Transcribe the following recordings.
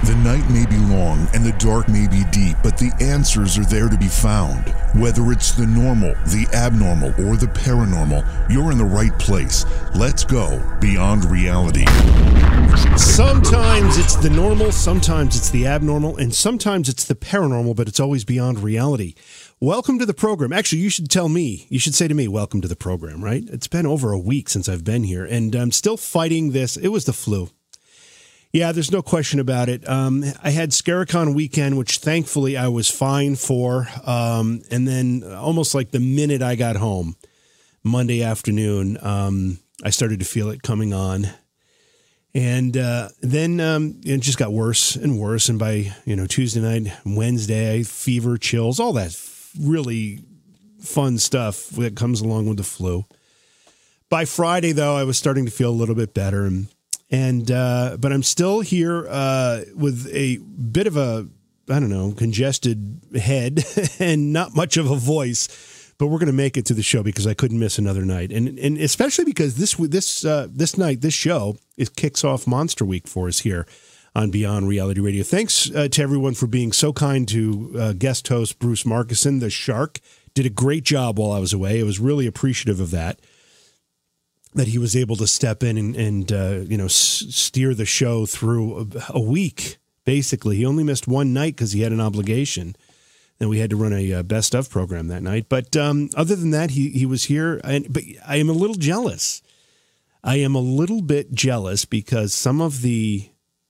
The night may be long and the dark may be deep, but the answers are there to be found. Whether it's the normal, the abnormal, or the paranormal, you're in the right place. Let's go beyond reality. Sometimes it's the normal, sometimes it's the abnormal, and sometimes it's the paranormal, but it's always beyond reality. Welcome to the program. Actually, you should say to me, welcome to the program, right? It's been over a week since I've been here, and I'm still fighting this. It was the flu. Yeah, there's no question about it. I had Scaricon weekend, which thankfully I was fine for. And then almost like the minute I got home, Monday afternoon, I started to feel it coming on. And then it just got worse and worse. And by, Tuesday night, Wednesday, fever, chills, all that really fun stuff that comes along with the flu. By Friday, though, I was starting to feel a little bit better. But I'm still here with a bit of a, congested head and not much of a voice. But we're going to make it to the show because I couldn't miss another night, and especially because this show kicks off Monster Week for us here on Beyond Reality Radio. Thanks to everyone for being so kind to guest host Bruce Markuson, the Shark. Did a great job while I was away. I was really appreciative of that he was able to step in and steer the show through a week, basically. He only missed one night because he had an obligation, and we had to run a best of program that night. But other than that, he was here. But I am a little jealous. I am a little bit jealous because some of the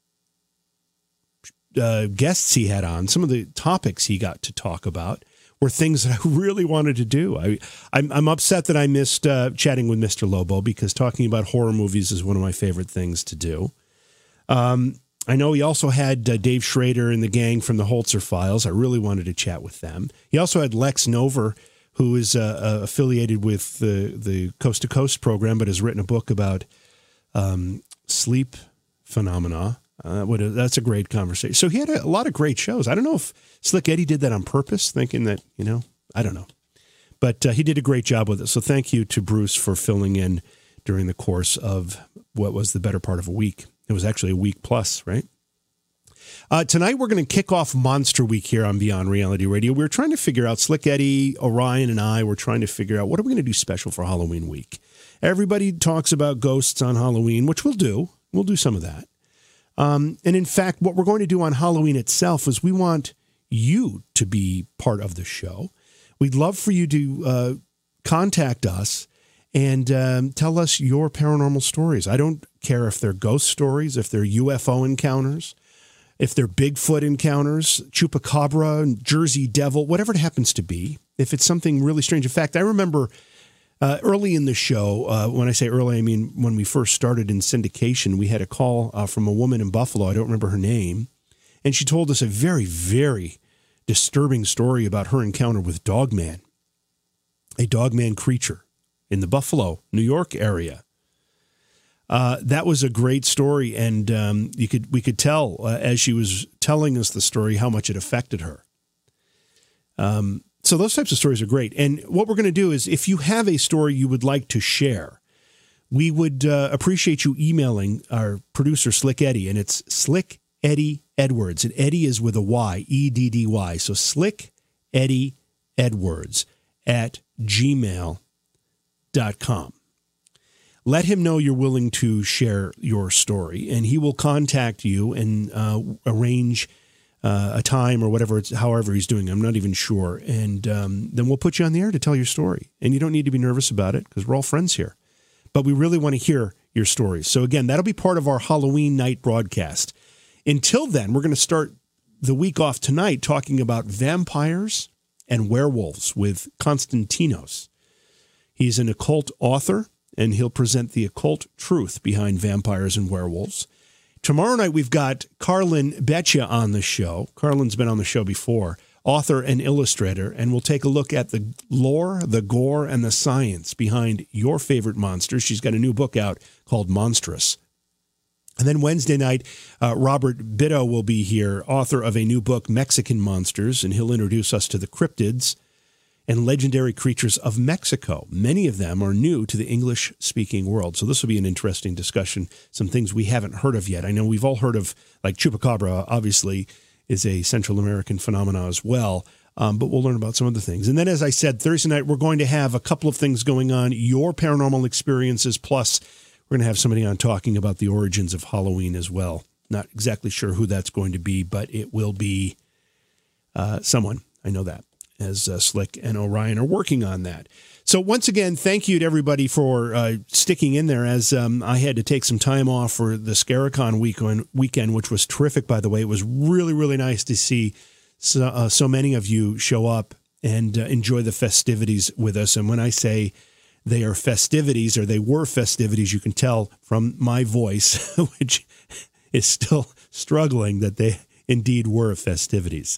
guests he had on, some of the topics he got to talk about, were things that I really wanted to do. I'm upset that I missed chatting with Mr. Lobo because talking about horror movies is one of my favorite things to do. I know he also had Dave Schrader and the gang from the Holzer Files. I really wanted to chat with them. He also had Lex Nover, who is affiliated with the Coast to Coast program, but has written a book about sleep phenomena. That's a great conversation. So he had a lot of great shows. I don't know if Slick Eddie did that on purpose, thinking that, I don't know. But he did a great job with it. So thank you to Bruce for filling in during the course of what was the better part of a week. It was actually a week plus, right? Tonight we're going to kick off Monster Week here on Beyond Reality Radio. We're trying to figure out, Slick Eddie, Orion, and I were trying to figure out what are we going to do special for Halloween week. Everybody talks about ghosts on Halloween, which we'll do. We'll do some of that. And in fact, what we're going to do on Halloween itself is we want you to be part of the show. We'd love for you to contact us and tell us your paranormal stories. I don't care if they're ghost stories, if they're UFO encounters, if they're Bigfoot encounters, Chupacabra, Jersey Devil, whatever it happens to be. If it's something really strange. In fact, I remember early in the show, when I say early, I mean when we first started in syndication, we had a call from a woman in Buffalo. I don't remember her name. And she told us a very, very disturbing story about her encounter with Dogman, a Dogman creature in the Buffalo, New York area. That was a great story. And we could tell as she was telling us the story how much it affected her. So those types of stories are great. And what we're going to do is if you have a story you would like to share, we would appreciate you emailing our producer, Slick Eddie. And it's Slick Eddie Edwards. And Eddie is with a Y, E-D-D-Y. So Slick Eddie Edwards at gmail.com. Let him know you're willing to share your story. And he will contact you and arrange a time or whatever, however he's doing. I'm not even sure. And then we'll put you on the air to tell your story. And you don't need to be nervous about it because we're all friends here. But we really want to hear your stories. So again, that'll be part of our Halloween night broadcast. Until then, we're going to start the week off tonight talking about vampires and werewolves with Konstantinos. He's an occult author, and he'll present the occult truth behind vampires and werewolves. Tomorrow night, we've got Carlin Betcha on the show. Carlin's been on the show before, author and illustrator, and we'll take a look at the lore, the gore, and the science behind your favorite monsters. She's got a new book out called Monstrous. And then Wednesday night, Robert Bitto will be here, author of a new book, Mexican Monsters, and he'll introduce us to the cryptids and legendary creatures of Mexico. Many of them are new to the English-speaking world. So this will be an interesting discussion, some things we haven't heard of yet. I know we've all heard of, like Chupacabra, obviously, is a Central American phenomenon as well. But we'll learn about some other things. And then, as I said, Thursday night, we're going to have a couple of things going on, your paranormal experiences, plus we're going to have somebody on talking about the origins of Halloween as well. Not exactly sure who that's going to be, but it will be someone. I know that, as Slick and Orion are working on that. So once again, thank you to everybody for sticking in there, as I had to take some time off for the Scaricon weekend, which was terrific, by the way. It was really, really nice to see so many of you show up and enjoy the festivities with us. And when I say they are festivities, or they were festivities, you can tell from my voice, which is still struggling, that they indeed were festivities.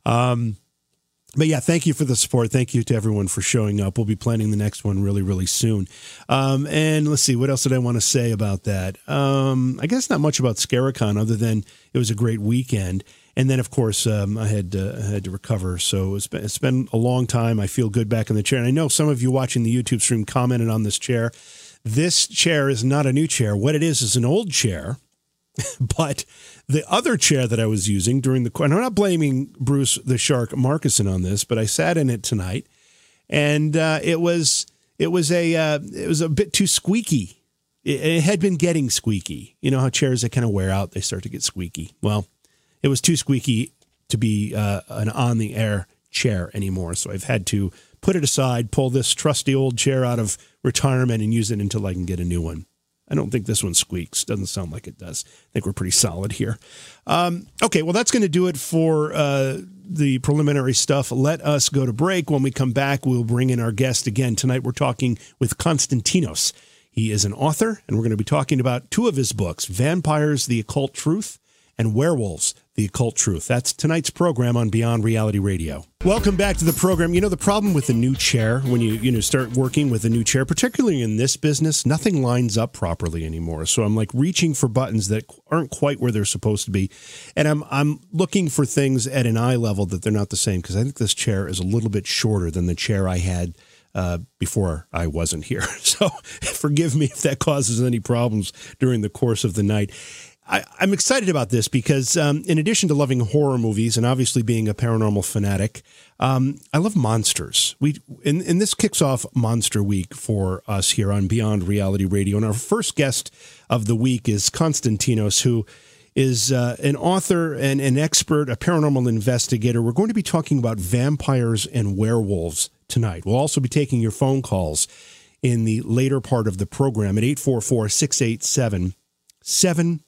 But yeah, thank you for the support. Thank you to everyone for showing up. We'll be planning the next one really, really soon. And let's see, what else did I want to say about that? I guess not much about Scaricon, other than it was a great weekend. And then, of course, I had to recover. So it's been a long time. I feel good back in the chair. And I know some of you watching the YouTube stream commented on this chair. This chair is not a new chair. What it is an old chair. But the other chair that I was using during and I'm not blaming Bruce the Shark Marcuson on this, but I sat in it tonight, and it was a bit too squeaky. It had been getting squeaky. You know how chairs that kind of wear out, they start to get squeaky. Well, it was too squeaky to be an on-the-air chair anymore, so I've had to put it aside, pull this trusty old chair out of retirement, and use it until I can get a new one. I don't think this one squeaks. Doesn't sound like it does. I think we're pretty solid here. Okay, well, that's going to do it for the preliminary stuff. Let us go to break. When we come back, we'll bring in our guest again. Tonight, we're talking with Konstantinos. He is an author, and we're going to be talking about two of his books, Vampires, The Occult Truth, and Werewolves, The Occult Truth. That's tonight's program on Beyond Reality Radio. Welcome back to the program. You know, the problem with a new chair, when you start working with a new chair, particularly in this business, nothing lines up properly anymore. So I'm like reaching for buttons that aren't quite where they're supposed to be. And I'm looking for things at an eye level that they're not the same, because I think this chair is a little bit shorter than the chair I had before I wasn't here. So forgive me if that causes any problems during the course of the night. I'm excited about this because in addition to loving horror movies and obviously being a paranormal fanatic, I love monsters. And this kicks off Monster Week for us here on Beyond Reality Radio. And our first guest of the week is Konstantinos, who is an author and an expert, a paranormal investigator. We're going to be talking about vampires and werewolves tonight. We'll also be taking your phone calls in the later part of the program at 844-687-7669.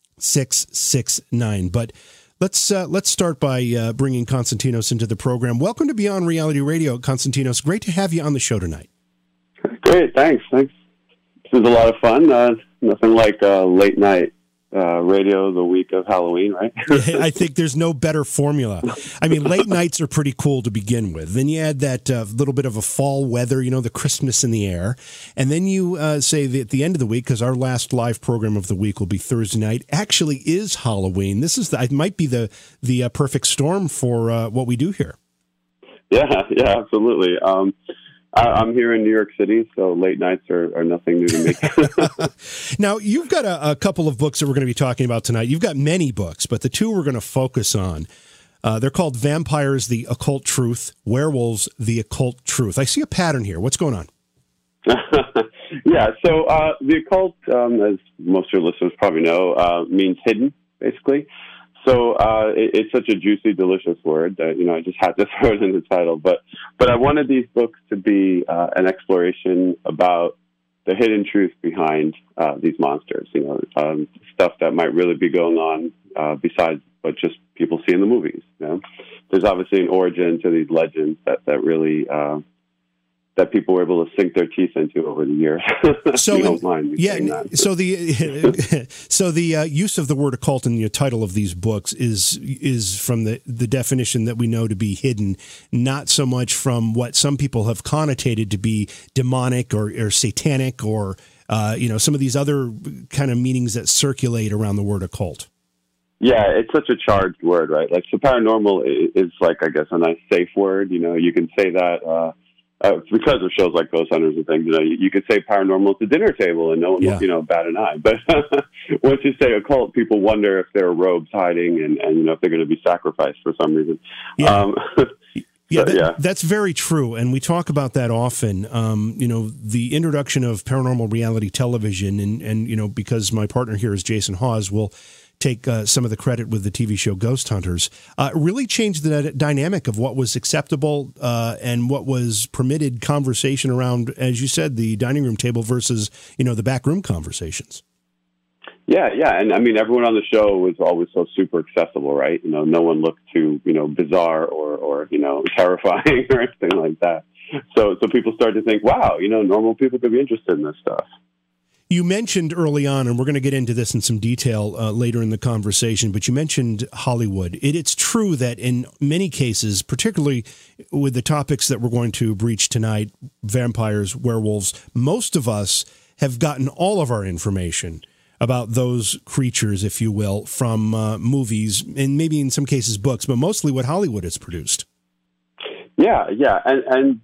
But let's start by bringing Konstantinos into the program. Welcome to Beyond Reality Radio, Konstantinos. Great to have you on the show tonight. Great, thanks. This is a lot of fun. Nothing like late night radio the week of Halloween, right? I think there's no better formula. I mean, late nights are pretty cool to begin with. Then you add that little bit of a fall weather, the crispness in the air. And then you say that at the end of the week, because our last live program of the week will be Thursday night, actually is Halloween. This is it might be the perfect storm for what we do here. Yeah, absolutely. I'm here in New York City, so late nights are nothing new to me. Now, you've got a couple of books that we're going to be talking about tonight. You've got many books, but the two we're going to focus on, they're called Vampires, The Occult Truth, Werewolves, The Occult Truth. I see a pattern here. What's going on? Yeah, so the occult, as most of your listeners probably know, means hidden, basically. So it's such a juicy, delicious word that, I just had to throw it in the title. But I wanted these books to be an exploration about the hidden truth behind these monsters, stuff that might really be going on besides what just people see in the movies. There's obviously an origin to these legends that really that people were able to sink their teeth into over the years. So, don't mind me saying that. So the use of the word occult in the title of these books is from the definition that we know to be hidden, not so much from what some people have connotated to be demonic or satanic or some of these other kind of meanings that circulate around the word occult. Yeah, it's such a charged word, right? Like, so paranormal is like, I guess, a nice safe word. You know, you can say that because of shows like Ghost Hunters and things. You know, you could say paranormal at the dinner table and no one will, you know, bat an eye. But once you say occult, people wonder if there are robes hiding and you know, if they're going to be sacrificed for some reason. Yeah. That's very true, and we talk about that often. You know, the introduction of paranormal reality television, and you know, because my partner here is Jason Hawes, will take some of the credit with the TV show Ghost Hunters, really changed the dynamic of what was acceptable and what was permitted conversation around, as you said, the dining room table versus, you know, the back room conversations. Yeah, and I mean, everyone on the show was always so super accessible, right? You know, no one looked too, you know, bizarre or you know, terrifying or anything like that. So people started to think, wow, you know, normal people could be interested in this stuff. You mentioned early on, and we're going to get into this in some detail later in the conversation, but you mentioned Hollywood. It's true that in many cases, particularly with the topics that we're going to breach tonight, vampires, werewolves, most of us have gotten all of our information about those creatures, if you will, from movies and maybe in some cases books, but mostly what Hollywood has produced. Yeah. And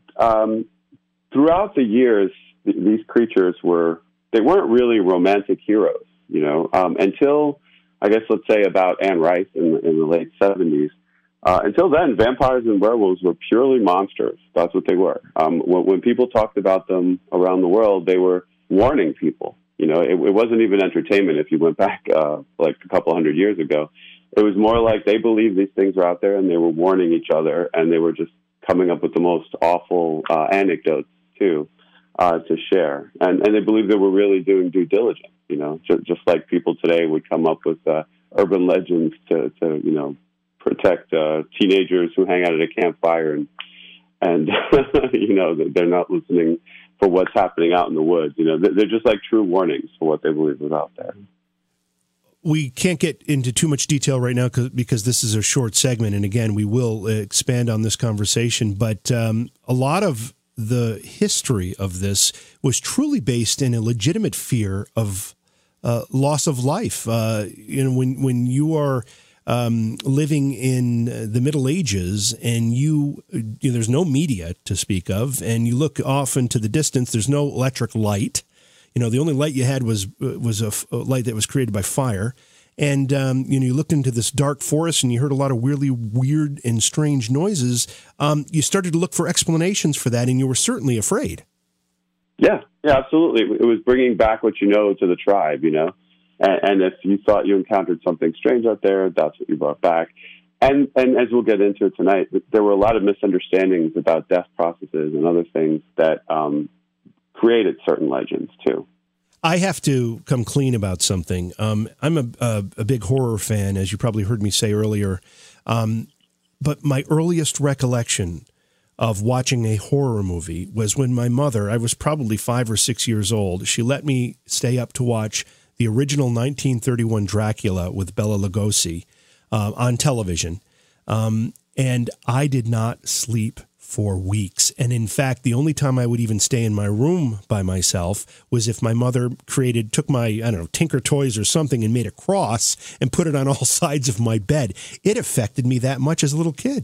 throughout the years, these creatures weren't really romantic heroes, you know, until, I guess, let's say about Anne Rice in the late 70s. Until then, vampires and werewolves were purely monsters. That's what they were. When people talked about them around the world, they were warning people. You know, it wasn't even entertainment if you went back like a couple hundred years ago. It was more like they believed these things were out there and they were warning each other, and they were just coming up with the most awful anecdotes, too, to share. And they believed they were really doing due diligence, you know, just like people today would come up with urban legends to you know, protect teenagers who hang out at a campfire and you know, they're not listening for what's happening out in the woods. You know, they're just like true warnings for what they believe is out there. We can't get into too much detail right now because this is a short segment. And again, we will expand on this conversation. But a lot of the history of this was truly based in a legitimate fear of loss of life. You know, when you are living in the Middle Ages and you know, there's no media to speak of, and you look off into the distance, there's no electric light. You know, the only light you had was a light that was created by fire. And, you know, you looked into this dark forest and you heard a lot of really weird and strange noises. You started to look for explanations for that, and you were certainly afraid. Yeah, absolutely. It was bringing back what you know to the tribe, you know. And if you thought you encountered something strange out there, that's what you brought back. And as we'll get into tonight, there were a lot of misunderstandings about death processes and other things that created certain legends, too. I have to come clean about something. I'm a big horror fan, as you probably heard me say earlier. But my earliest recollection of watching a horror movie was when my mother, I was probably 5 or 6 years old, she let me stay up to watch the original 1931 Dracula with Bela Lugosi on television. And I did not sleep for weeks. And in fact, the only time I would even stay in my room by myself was if my mother took my, I don't know, Tinker Toys or something and made a cross and put it on all sides of my bed. It affected me that much as a little kid.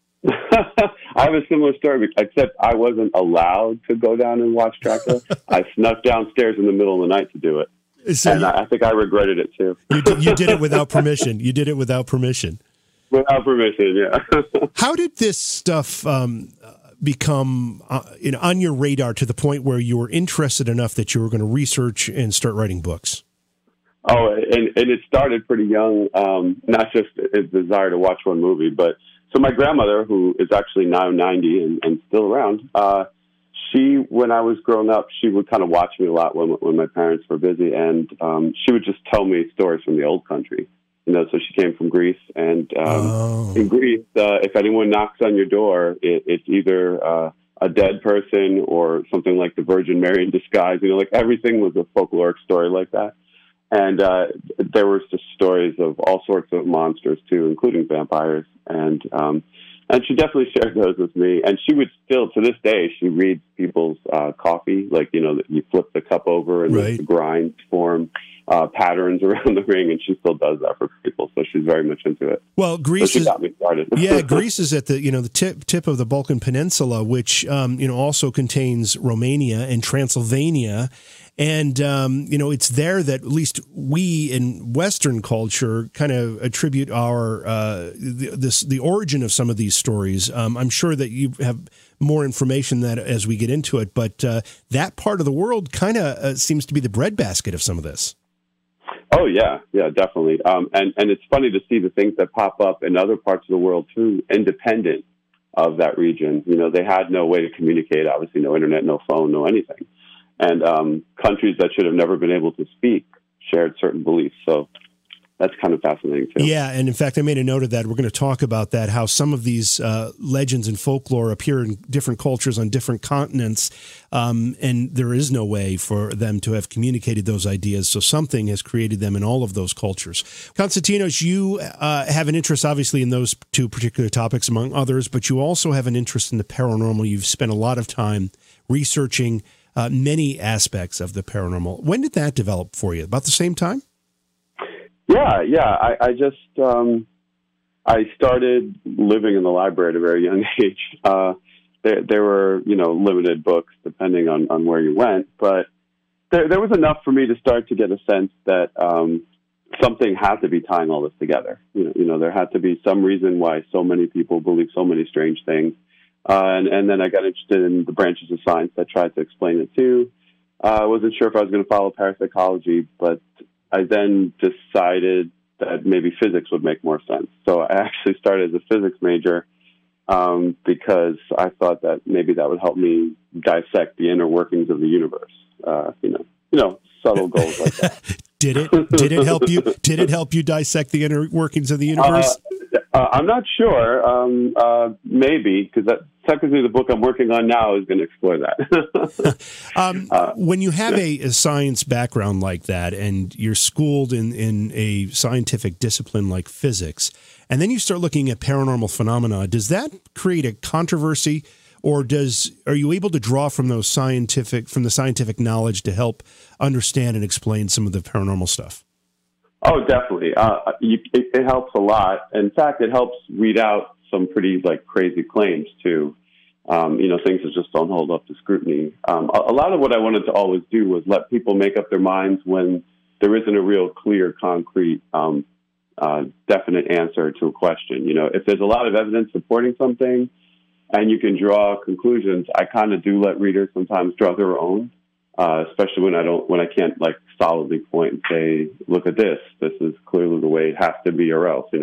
I have a similar story, except I wasn't allowed to go down and watch Dracula. I snuck downstairs in the middle of the night to do it. So and I think I regretted it, too. You did it without permission. You did it without permission. Without permission, yeah. How did this stuff become on your radar to the point where you were interested enough that you were going to research and start writing books? Oh, and it started pretty young, not just a desire to watch one movie, but so my grandmother, who is actually now 90 and still around, she, when I was growing up, she would kind of watch me a lot when my parents were busy, and she would just tell me stories from the old country. You know, so she came from Greece, and in Greece, if anyone knocks on your door, it's either a dead person or something like the Virgin Mary in disguise. You know, like everything was a folkloric story like that. And there were just stories of all sorts of monsters, too, including vampires. And she definitely shared those with me. And she would still, to this day, she reads people's coffee, like, you know, you flip the cup over and right. the grind form. patterns around the ring, and she still does that for people. So she's very much into it. Well, Greece got me started. Yeah, Greece is at the tip of the Balkan Peninsula, which also contains Romania and Transylvania. And, it's there that at least we in Western culture kind of attribute our the origin of some of these stories. I'm sure that you have more information that as we get into it, but that part of the world kind of seems to be the breadbasket of some of this. Oh, yeah, definitely. And it's funny to see the things that pop up in other parts of the world, too, independent of that region. They had no way to communicate, obviously, no internet, no phone, no anything. And countries that should have never been able to speak shared certain beliefs. So that's kind of fascinating, too. Yeah, and in fact, I made a note of that. We're going to talk about that, how some of these legends and folklore appear in different cultures on different continents, and there is no way for them to have communicated those ideas, so something has created them in all of those cultures. Konstantinos, you have an interest, obviously, in those two particular topics, among others, but you also have an interest in the paranormal. You've spent a lot of time researching many aspects of the paranormal. When did that develop for you? About the same time? Yeah. I started living in the library at a very young age. There were, limited books depending on where you went, but there was enough for me to start to get a sense that something had to be tying all this together. There had to be some reason why so many people believe so many strange things. And then I got interested in the branches of science that tried to explain it too. I wasn't sure if I was going to follow parapsychology, but I then decided that maybe physics would make more sense. So I actually started as a physics major because I thought that maybe that would help me dissect the inner workings of the universe. Subtle goals like that. Did it help you? Did it help you dissect the inner workings of the universe? I'm not sure. Maybe, because technically the book I'm working on now is going to explore that. When you have a science background like that and you're schooled in a scientific discipline like physics, and then you start looking at paranormal phenomena, does that create a controversy, or are you able to draw from the scientific knowledge to help understand and explain some of the paranormal stuff? Oh, definitely. It helps a lot. In fact, it helps weed out some pretty crazy claims too. Things that just don't hold up to scrutiny. A lot of what I wanted to always do was let people make up their minds when there isn't a real clear, concrete, definite answer to a question. If there's a lot of evidence supporting something and you can draw conclusions, I kind of do let readers sometimes draw their own. Especially when I can't solidly point and say, look at this is clearly the way it has to be or else,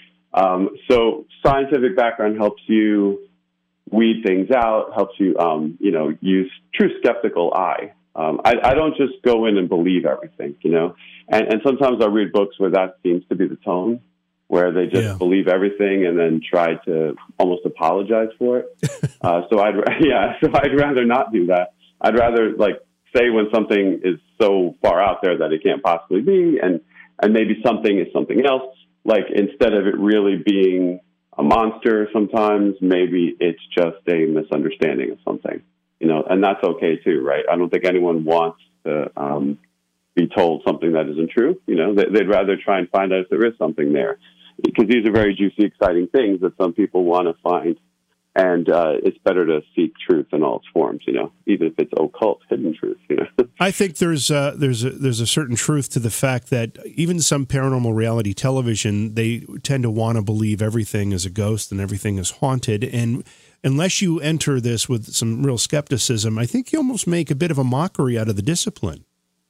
So scientific background helps you weed things out, helps you, use true skeptical eye. I don't just go in and believe everything, and sometimes I read books where that seems to be the tone, where they just believe everything and then try to almost apologize for it. So I'd rather not do that. I'd rather say when something is so far out there that it can't possibly be, and maybe something is something else. Instead of it really being a monster, sometimes maybe it's just a misunderstanding of something, and that's okay too, right? I don't think anyone wants to be told something that isn't true. They'd rather try and find out if there is something there, because these are very juicy, exciting things that some people want to find. And it's better to seek truth in all its forms, even if it's occult, hidden truth. I think there's a certain truth to the fact that even some paranormal reality television, they tend to want to believe everything is a ghost and everything is haunted. And unless you enter this with some real skepticism, I think you almost make a bit of a mockery out of the discipline.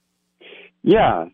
Yeah.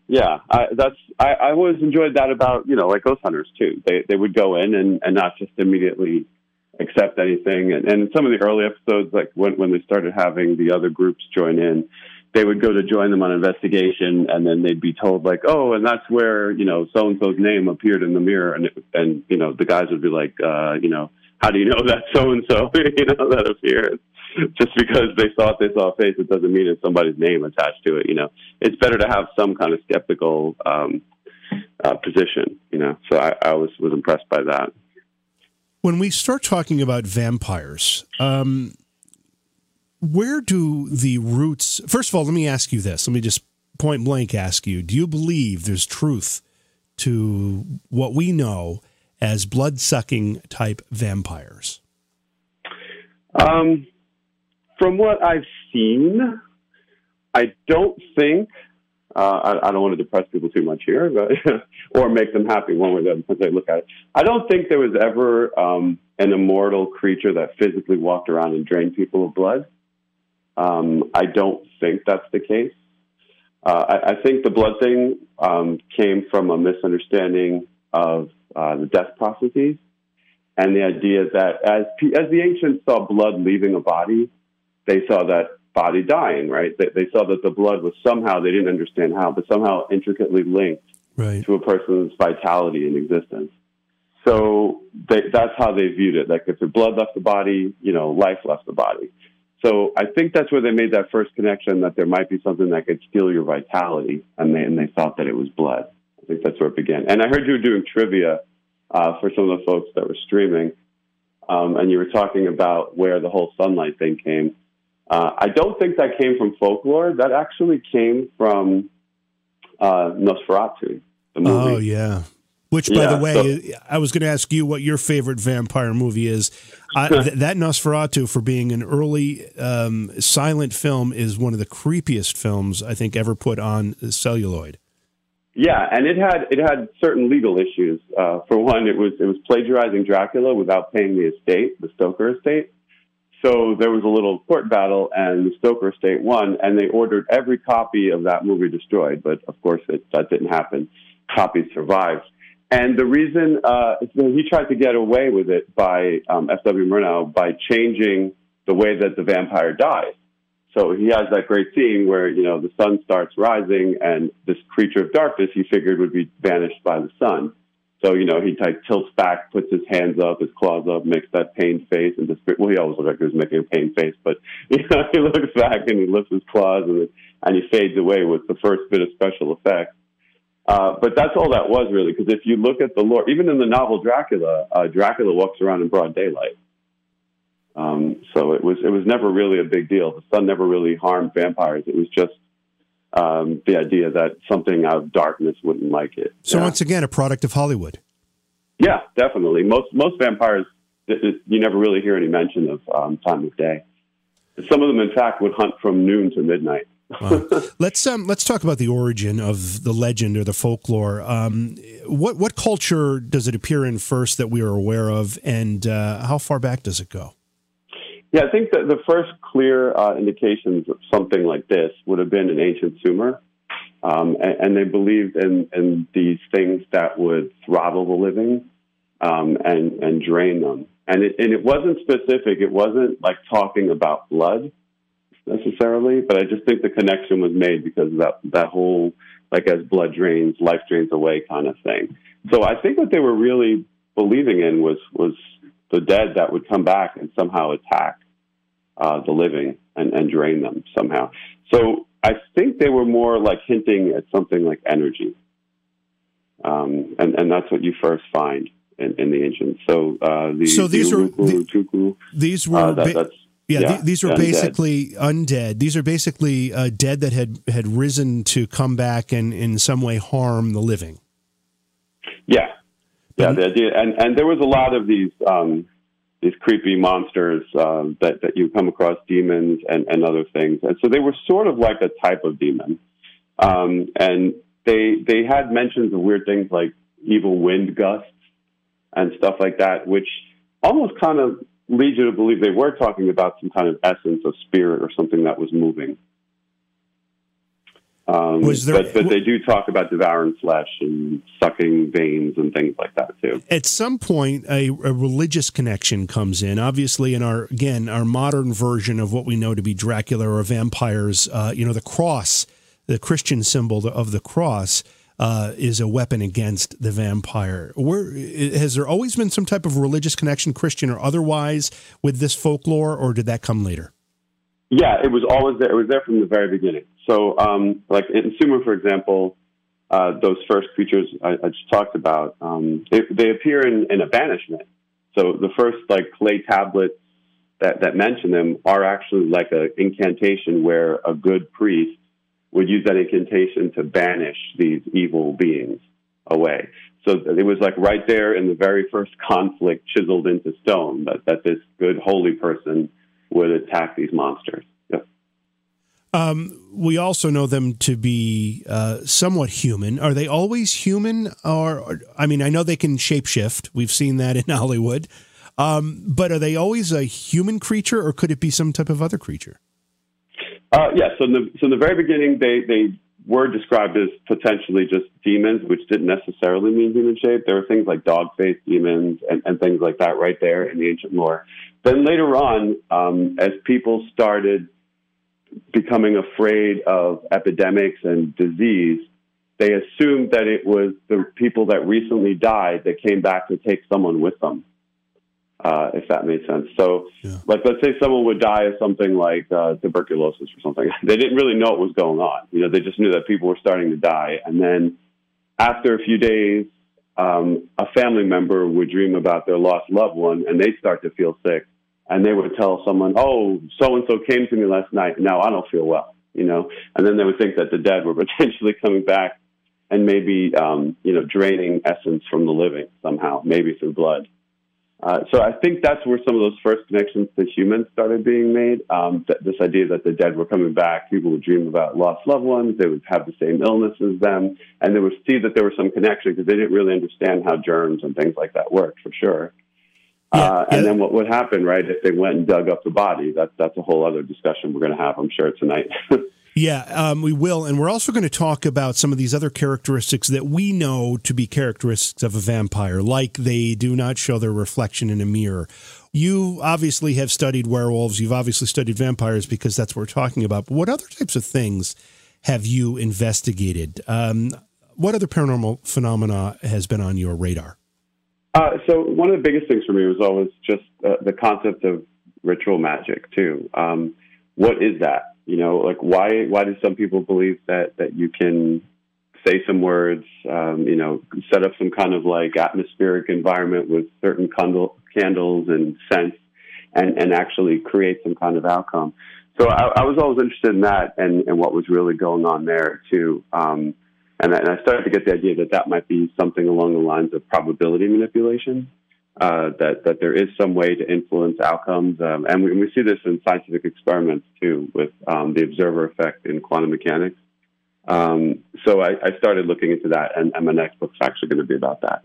I always enjoyed that about ghost hunters too. They would go in and not just immediately accept anything. And some of the early episodes, when they started having the other groups join in, they would go to join them on investigation, and then they'd be told and that's where, so-and-so's name appeared in the mirror. And the guys would be like, how do you know that's so-and-so, that appeared? Just because they saw a face, it doesn't mean it's somebody's name attached to it. It's better to have some kind of skeptical position, so I was impressed by that. When we start talking about vampires, where do the roots... First of all, let me ask you this. Let me just point blank ask you, do you believe there's truth to what we know as blood-sucking type vampires? From what I've seen, I don't think, I don't want to depress people too much here, but, or make them happy one way or the other as they look at it. I don't think there was ever an immortal creature that physically walked around and drained people of blood. I don't think that's the case. I think the blood thing came from a misunderstanding of the death processes and the idea that as the ancients saw blood leaving a body, they saw that body dying, right? They saw that the blood was somehow, they didn't understand how, but somehow intricately linked to a person's vitality and existence. So that's how they viewed it. Like if the blood left the body, life left the body. So I think that's where they made that first connection, that there might be something that could steal your vitality, and they thought that it was blood. I think that's where it began. And I heard you were doing trivia for some of the folks that were streaming, and you were talking about where the whole sunlight thing came. I don't think that came from folklore. That actually came from Nosferatu, the movie. Oh, yeah. Which, by the way, I was going to ask you what your favorite vampire movie is. That Nosferatu, for being an early silent film, is one of the creepiest films I think ever put on celluloid. Yeah, and it had certain legal issues. For one, it was plagiarizing Dracula without paying the estate, the Stoker estate. So there was a little court battle, and the Stoker estate won, and they ordered every copy of that movie destroyed. But of course, that didn't happen. Copies survived. And the reason he tried to get away with it by F.W. Murnau by changing the way that the vampire dies. So he has that great scene where, the sun starts rising and this creature of darkness he figured would be vanished by the sun. So, he tilts back, puts his hands up, his claws up, makes that pained face. And he always looked like he was making a pained face, but, he looks back and he lifts his claws and he fades away with the first bit of special effects. But that's all that was, really, because if you look at the lore, even in the novel Dracula, Dracula walks around in broad daylight. So it was never really a big deal. The sun never really harmed vampires. It was just the idea that something out of darkness wouldn't like it. So once again, a product of Hollywood. Yeah, definitely. Most vampires, you never really hear any mention of time of day. Some of them, in fact, would hunt from noon to midnight. Let's talk about the origin of the legend or the folklore. What culture does it appear in first that we are aware of, and how far back does it go? Yeah, I think that the first clear indications of something like this would have been in ancient Sumer, and they believed in these things that would throttle the living and drain them. And it wasn't specific. It wasn't like talking about blood necessarily, but I just think the connection was made because of that whole, like, as blood drains, life drains away kind of thing. So I think what they were really believing in was the dead that would come back and somehow attack the living and drain them somehow. So I think they were more like hinting at something like energy. And that's what you first find in the ancients. So these were basically undead. These are basically dead that had risen to come back and in some way harm the living. Yeah. The idea, and there was a lot of these creepy monsters that you come across, demons and other things, and so they were sort of like a type of demon, and they had mentions of weird things like evil wind gusts and stuff like that, which almost kind of leads you to believe they were talking about some kind of essence of spirit or something that was moving. But they do talk about devouring flesh and sucking veins and things like that too. At some point, a religious connection comes in. Obviously, in our modern version of what we know to be Dracula or vampires, the cross, the Christian symbol of the cross, is a weapon against the vampire. Has there always been some type of religious connection, Christian or otherwise, with this folklore, or did that come later? Yeah, it was always there. It was there from the very beginning. So, like in Sumer, for example, those first creatures I just talked about, they appear in a banishment. So the first clay tablets that mention them are actually like an incantation where a good priest would use that incantation to banish these evil beings away. So it was like right there in the very first conflict, chiseled into stone, that this good, holy person would attack these monsters. Yep. We also know them to be somewhat human. Are they always human? Or I mean, I know they can shapeshift. We've seen that in Hollywood. But are they always a human creature, or could it be some type of other creature? Yeah. So in the very beginning, they were described as potentially just demons, which didn't necessarily mean human shape. There were things like dog-faced demons and things like that right there in the ancient lore. Then later on, as people started becoming afraid of epidemics and disease, they assumed that it was the people that recently died that came back to take someone with them, if that made sense. So, like, let's say someone would die of something like tuberculosis or something. They didn't really know what was going on. They just knew that people were starting to die. And then after a few days, a family member would dream about their lost loved one, and they'd start to feel sick. And they would tell someone, oh, so-and-so came to me last night, and now I don't feel well, And then they would think that the dead were potentially coming back and maybe, draining essence from the living somehow, maybe through blood. So I think that's where some of those first connections to humans started being made. This idea that the dead were coming back, people would dream about lost loved ones, they would have the same illness as them, and they would see that there was some connection because they didn't really understand how germs and things like that worked, for sure. And then what would happen, right, if they went and dug up the body? That's a whole other discussion we're going to have, I'm sure, tonight. We will. And we're also going to talk about some of these other characteristics that we know to be characteristics of a vampire, like they do not show their reflection in a mirror. You obviously have studied werewolves. You've obviously studied vampires because that's what we're talking about. But what other types of things have you investigated? What other paranormal phenomena has been on your radar? So one of the biggest things for me was always just the concept of ritual magic, too. What is that? Why do some people believe that you can say some words, set up some kind of like atmospheric environment with certain candles and scents and actually create some kind of outcome? So I was always interested in that and what was really going on there, too. And I started to get the idea that might be something along the lines of probability manipulation, that there is some way to influence outcomes. And we see this in scientific experiments, too, with the observer effect in quantum mechanics. So I started looking into that, and my next book's actually going to be about that.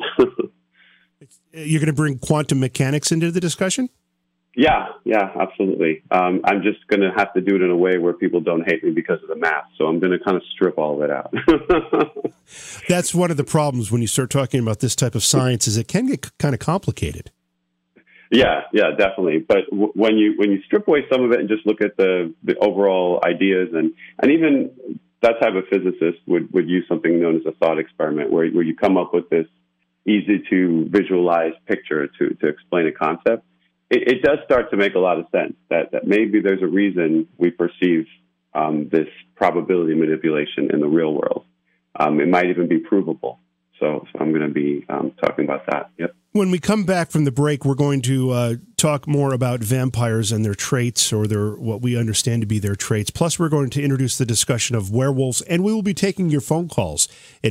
You're going to bring quantum mechanics into the discussion? Yeah, absolutely. I'm just going to have to do it in a way where people don't hate me because of the math. So I'm going to kind of strip all of it out. That's one of the problems when you start talking about this type of science is it can get kind of complicated. Yeah, definitely. But when you strip away some of it and just look at the overall ideas and even that type of physicist would use something known as a thought experiment where you come up with this easy to visualize picture to explain a concept. It does start to make a lot of sense that maybe there's a reason we perceive this probability manipulation in the real world. It might even be provable. So I'm going to be talking about that. Yep. When we come back from the break, we're going to talk more about vampires and their traits, or what we understand to be their traits. Plus, we're going to introduce the discussion of werewolves, and we will be taking your phone calls at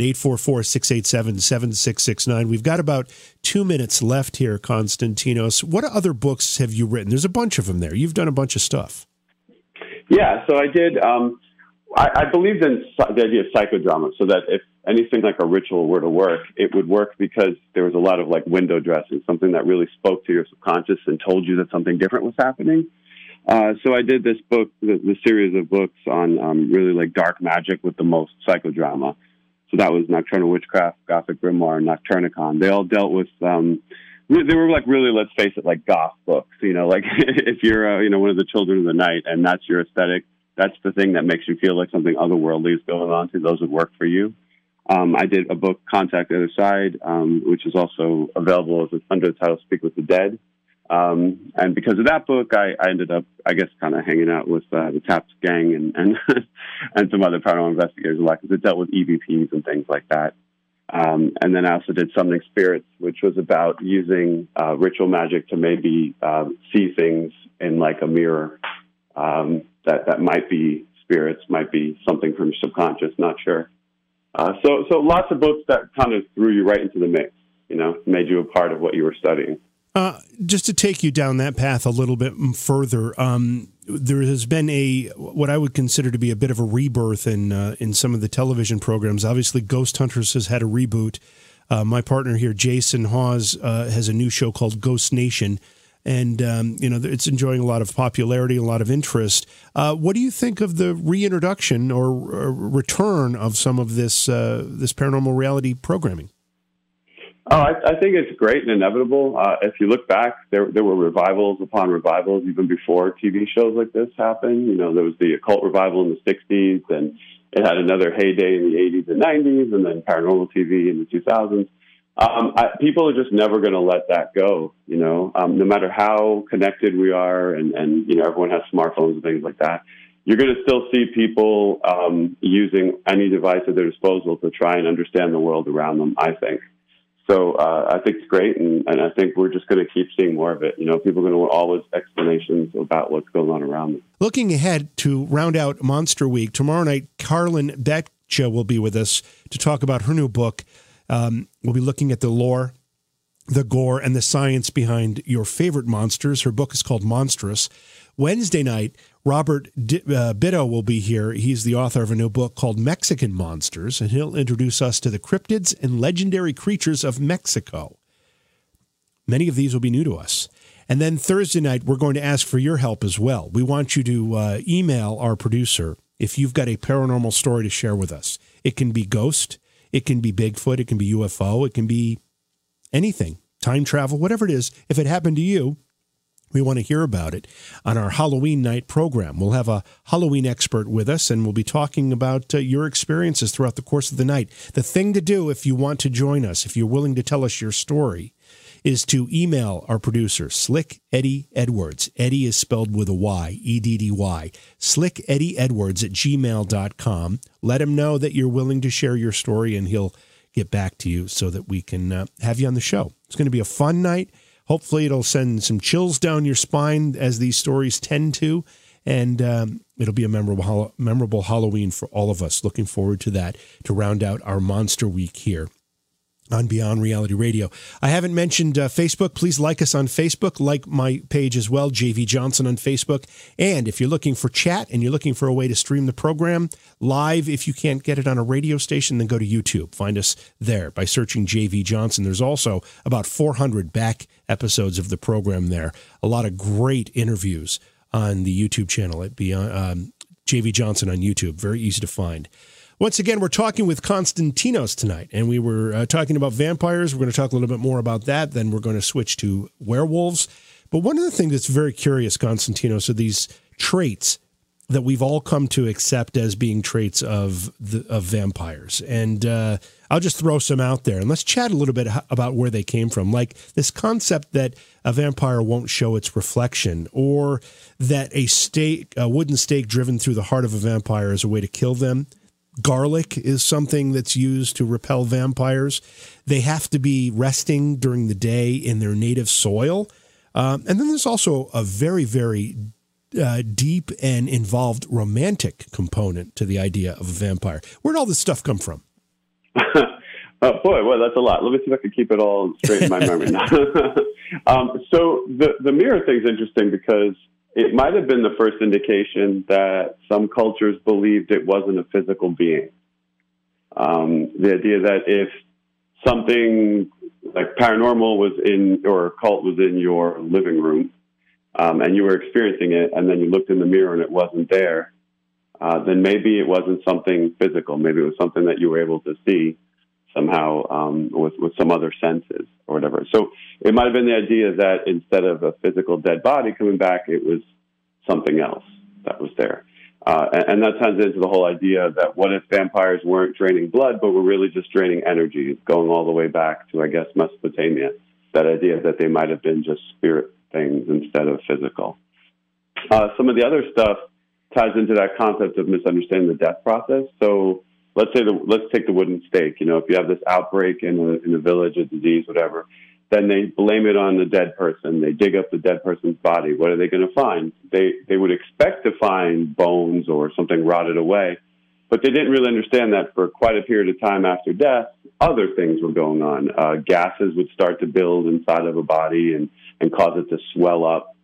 844-687-7669. We've got about 2 minutes left here, Konstantinos. What other books have you written? There's a bunch of them there. You've done a bunch of stuff. Yeah, so I did. I believed in the idea of psychodrama, so that if anything like a ritual were to work, it would work because there was a lot of like window dressing, something that really spoke to your subconscious and told you that something different was happening. So I did this book, the series of books on really like dark magic with the most psychodrama. So that was Nocturnal Witchcraft, Gothic Grimoire, and Nocturnicon. They all dealt with, they were like really, let's face it, like goth books, like if you're, one of the children of the night and that's your aesthetic, that's the thing that makes you feel like something otherworldly is going on to, those would work for you. I did a book, Contact the Other Side, which is also available under the title Speak with the Dead. And because of that book, I ended up, I guess, kind of hanging out with the TAPS gang and and some other paranormal investigators a lot, because it dealt with EVPs and things like that. And then I also did Summoning Spirits, which was about using ritual magic to maybe see things in like a mirror that might be spirits, might be something from your subconscious, not sure. So lots of books that kind of threw you right into the mix, made you a part of what you were studying. Just to take you down that path a little bit further, there has been what I would consider to be a bit of a rebirth in some of the television programs. Obviously, Ghost Hunters has had a reboot. My partner here, Jason Hawes, has a new show called Ghost Nation, and it's enjoying a lot of popularity, a lot of interest. What do you think of the reintroduction or return of some of this paranormal reality programming? Oh, I think it's great and inevitable. If you look back, there were revivals upon revivals even before TV shows like this happened. There was the occult revival in the 60s, and it had another heyday in the 80s and 90s, and then paranormal TV in the 2000s. People are just never going to let that go, no matter how connected we are, and everyone has smartphones and things like that. You're going to still see people using any device at their disposal to try and understand the world around them, I think. So I think it's great, and I think we're just going to keep seeing more of it. People are going to want always explanations about what's going on around them. Looking ahead to round out Monster Week, tomorrow night, Carlin Betcha will be with us to talk about her new book. We'll be looking at the lore, the gore, and the science behind your favorite monsters. Her book is called Monstrous. Wednesday night, Robert Bitto will be here. He's the author of a new book called Mexican Monsters, and he'll introduce us to the cryptids and legendary creatures of Mexico. Many of these will be new to us. And then Thursday night, we're going to ask for your help as well. We want you to email our producer if you've got a paranormal story to share with us. It can be ghost, it can be Bigfoot, it can be UFO, it can be anything, time travel, whatever it is. If it happened to you, we want to hear about it on our Halloween night program. We'll have a Halloween expert with us, and we'll be talking about your experiences throughout the course of the night. The thing to do if you want to join us, if you're willing to tell us your story, is to email our producer, Slick Eddie Edwards. Eddie is spelled with a Y, E-D-D-Y. Slick Eddie Edwards at gmail.com. Let him know that you're willing to share your story, and he'll get back to you so that we can have you on the show. It's going to be a fun night. Hopefully it'll send some chills down your spine, as these stories tend to, and it'll be a memorable Halloween for all of us. Looking forward to that, to round out our Monster Week here on Beyond Reality Radio. I haven't mentioned Facebook. Please like us on Facebook. Like my page as well, JV Johnson on Facebook. And if you're looking for chat and you're looking for a way to stream the program live, if you can't get it on a radio station, then go to YouTube. Find us there by searching JV Johnson. There's also about 400 back episodes of the program there. A lot of great interviews on the YouTube channel at Beyond JV Johnson on YouTube. Very easy to find. Once again, we're talking with Konstantinos tonight, and we were talking about vampires. We're going to talk a little bit more about that. Then we're going to switch to werewolves. But one of the things that's very curious, Konstantinos, are these traits that we've all come to accept as being traits of vampires. And I'll just throw some out there, and let's chat a little bit about where they came from. Like this concept that a vampire won't show its reflection, or that a wooden stake driven through the heart of a vampire is a way to kill them. Garlic is something that's used to repel vampires. They have to be resting during the day in their native soil. And then there's also a very, very deep and involved romantic component to the idea of a vampire. Where'd all this stuff come from? Boy, well, that's a lot. Let me see if I can keep it all straight in my memory now. So the mirror thing's interesting because it might have been the first indication that some cultures believed it wasn't a physical being. The idea that if something like paranormal was or occult was in your living room, and you were experiencing it, and then you looked in the mirror and it wasn't there, then maybe it wasn't something physical. Maybe it was something that you were able to see somehow with some other senses or whatever. So it might have been the idea that instead of a physical dead body coming back, it was something else that was there. And that turns into the whole idea that what if vampires weren't draining blood, but were really just draining energy? It's going all the way back to, I guess, Mesopotamia, that idea that they might have been just spirit things instead of physical. Some of the other stuff ties into that concept of misunderstanding the death process. So let's take the wooden stake. If you have this outbreak in a village, a disease, whatever, then they blame it on the dead person. They dig up the dead person's body. What are they going to find? They would expect to find bones or something rotted away, but they didn't really understand that for quite a period of time after death, other things were going on. Gases would start to build inside of a body and cause it to swell up.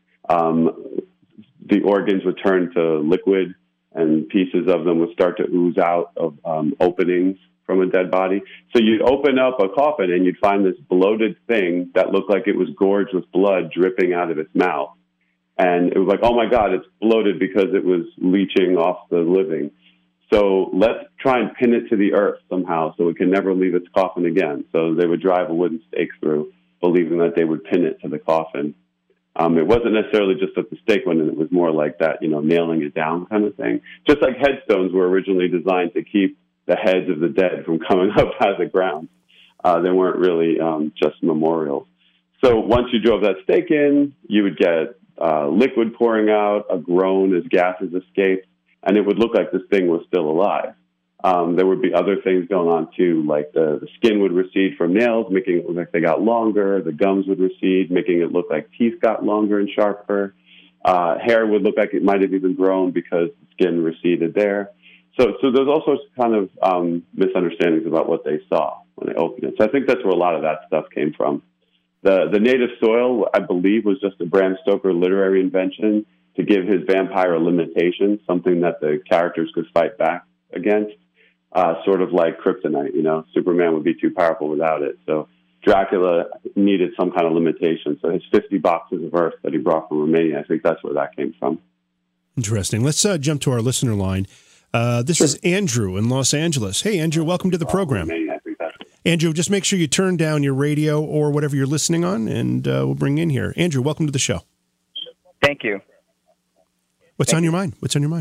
The organs would turn to liquid, and pieces of them would start to ooze out of openings from a dead body. So you'd open up a coffin and you'd find this bloated thing that looked like it was gorged with blood dripping out of its mouth. And it was like, oh my God, it's bloated because it was leaching off the living. So let's try and pin it to the earth somehow so it can never leave its coffin again. So they would drive a wooden stake through, believing that they would pin it to the coffin. It wasn't necessarily just that the stake went in, it was more like that, nailing it down kind of thing. Just like headstones were originally designed to keep the heads of the dead from coming up out of the ground. They weren't really just memorials. So once you drove that stake in, you would get liquid pouring out, a groan as gases escaped, and it would look like this thing was still alive. There would be other things going on too, like the skin would recede from nails, making it look like they got longer. The gums would recede, making it look like teeth got longer and sharper. Hair would look like it might have even grown because the skin receded there. So there's all sorts of kind of misunderstandings about what they saw when they opened it. So I think that's where a lot of that stuff came from. The native soil, I believe, was just a Bram Stoker literary invention to give his vampire a limitation, something that the characters could fight back against, sort of like kryptonite. Superman would be too powerful without it. So Dracula needed some kind of limitation. So his 50 boxes of earth that he brought from Romania, I think that's where that came from. Interesting. Let's jump to our listener line. This is Andrew in Los Angeles. Hey, Andrew, welcome to the program. Andrew, just make sure you turn down your radio or whatever you're listening on, and we'll bring you in here. Andrew, welcome to the show. Thank you. What's on your mind?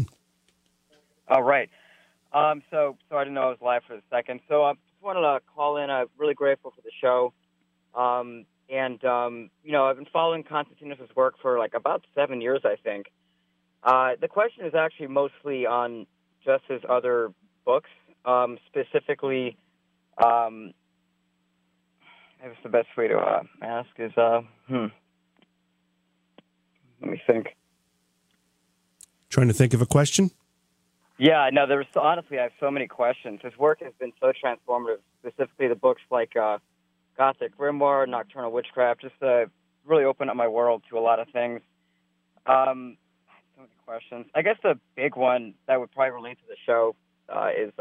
All right. So I didn't know I was live for a second. So I just wanted to call in. I'm really grateful for the show. I've been following Konstantinos' work for like about 7 years, I think. The question is actually mostly on just his other books, specifically. I guess the best way to ask is, let me think. Trying to think of a question? Yeah, no, honestly, I have so many questions. His work has been so transformative, specifically the books like Gothic Grimoire, Nocturnal Witchcraft, just really opened up my world to a lot of things. So many questions. I guess the big one that would probably relate to the show is,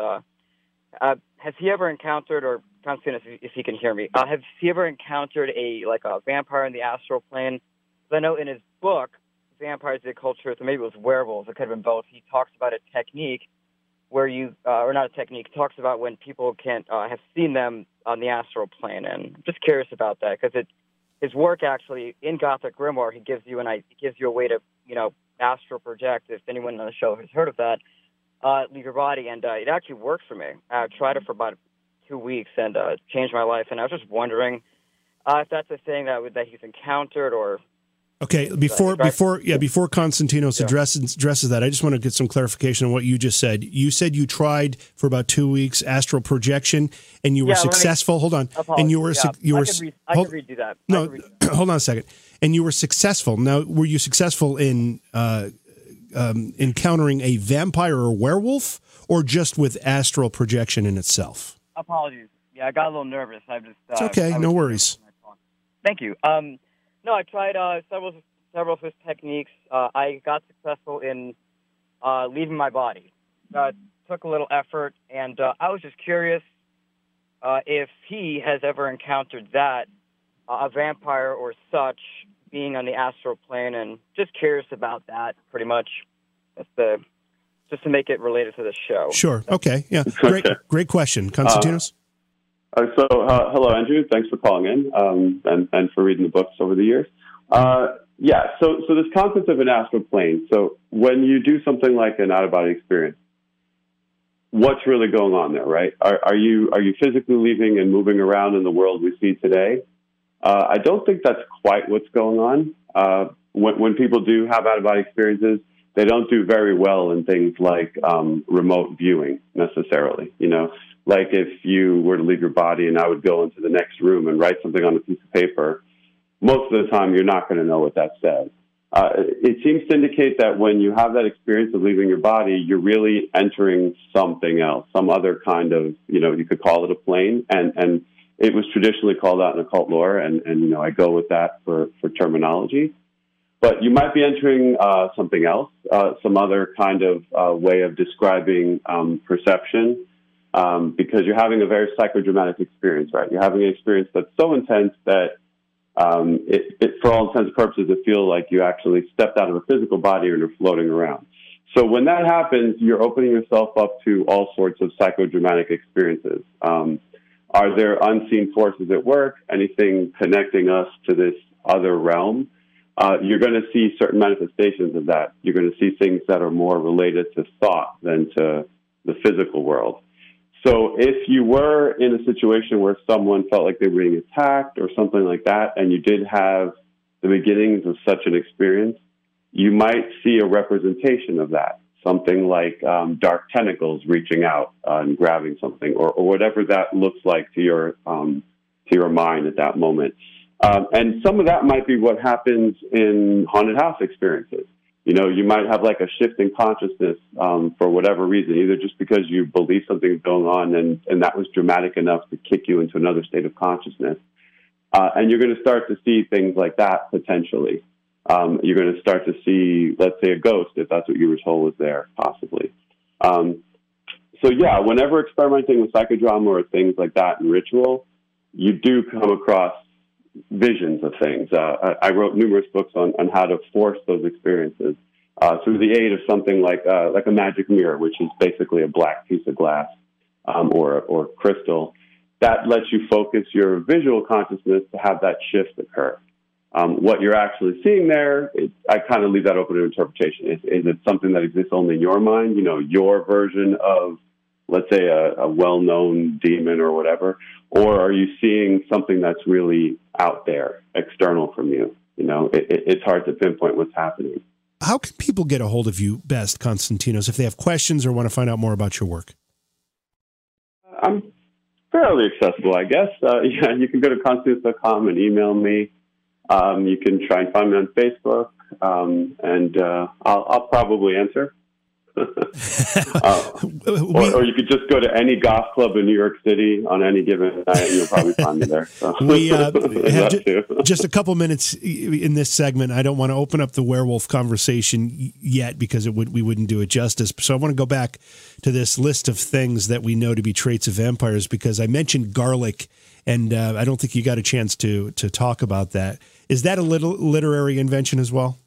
has he ever encountered, or Konstantinos, if he can hear me, has he ever encountered a vampire in the astral plane? Because I know in his book, Vampires, the Culture, or maybe it was werewolves, it could have been both, he talks about a technique where or not a technique, talks about when people can't have seen them on the astral plane. And I'm just curious about that, because his work actually, in Gothic Grimoire, he gives you a way to, astral project, if anyone on the show has heard of that, leave your body, and it actually worked for me. I tried it for about 2 weeks, and changed my life, and I was just wondering if that's a thing that he's encountered, or... Okay, before Konstantinos addresses that, I just want to get some clarification on what you just said. You said you tried for about 2 weeks astral projection, and you were successful. Hold on, apologies. And you were. I could redo that. No, hold on a second. And you were successful. Now, were you successful in encountering a vampire or werewolf, or just with astral projection in itself? Apologies. Yeah, I got a little nervous. It's okay. No worries. Thank you. No, I tried several of his techniques. I got successful in leaving my body. Took a little effort, and I was just curious if he has ever encountered that, a vampire or such, being on the astral plane, and just curious about that, pretty much. That's just to make it related to the show. Sure. Okay. Yeah. Great question. Konstantinos? Hello, Andrew. Thanks for calling in and for reading the books over the years. So this concept of an astral plane. So when you do something like an out-of-body experience, what's really going on there, right? Are you physically leaving and moving around in the world we see today? I don't think that's quite what's going on. When people do have out-of-body experiences, they don't do very well in things like remote viewing necessarily. like if you were to leave your body and I would go into the next room and write something on a piece of paper, most of the time you're not going to know what that says. It seems to indicate that when you have that experience of leaving your body, you're really entering something else, some other kind of, you could call it a plane. And it was traditionally called out in occult lore. And I go with that for terminology. But you might be entering something else, some other kind of way of describing perception, because you're having a very psychodramatic experience, right? You're having an experience that's so intense that for all intents and purposes, it feels like you actually stepped out of a physical body and you're floating around. So when that happens, you're opening yourself up to all sorts of psychodramatic experiences. Are there unseen forces at work? Anything connecting us to this other realm? You're going to see certain manifestations of that. You're going to see things that are more related to thought than to the physical world. So if you were in a situation where someone felt like they were being attacked or something like that, and you did have the beginnings of such an experience, you might see a representation of that, something like dark tentacles reaching out and grabbing something, or whatever that looks like to your mind at that moment. And some of that might be what happens in haunted house experiences. You might have like a shift in consciousness for whatever reason, either just because you believe something's going on and that was dramatic enough to kick you into another state of consciousness. And you're going to start to see things like that potentially. You're going to start to see, let's say, a ghost, if that's what you were told was there, possibly. So yeah, whenever experimenting with psychodrama or things like that in ritual, you do come across visions of things. I wrote numerous books on how to force those experiences through the aid of something like a magic mirror, which is basically a black piece of glass or crystal that lets you focus your visual consciousness to have that shift occur. What you're actually seeing there, I kind of leave that open to interpretation. Is it something that exists only in your mind? Your version of, let's say, a well-known demon or whatever, or are you seeing something that's really out there, external from you? It's hard to pinpoint what's happening. How can people get a hold of you best, Konstantinos, if they have questions or want to find out more about your work? I'm fairly accessible, I guess. You can go to Konstantinos.com and email me. You can try and find me on Facebook, and I'll probably answer. Or you could just go to any goth club in New York City on any given night, and you'll probably find me there. So. We have just a couple minutes in this segment. I don't want to open up the werewolf conversation yet because we wouldn't do it justice. So I want to go back to this list of things that we know to be traits of vampires, because I mentioned garlic, and I don't think you got a chance to talk about that. Is that a literary invention as well?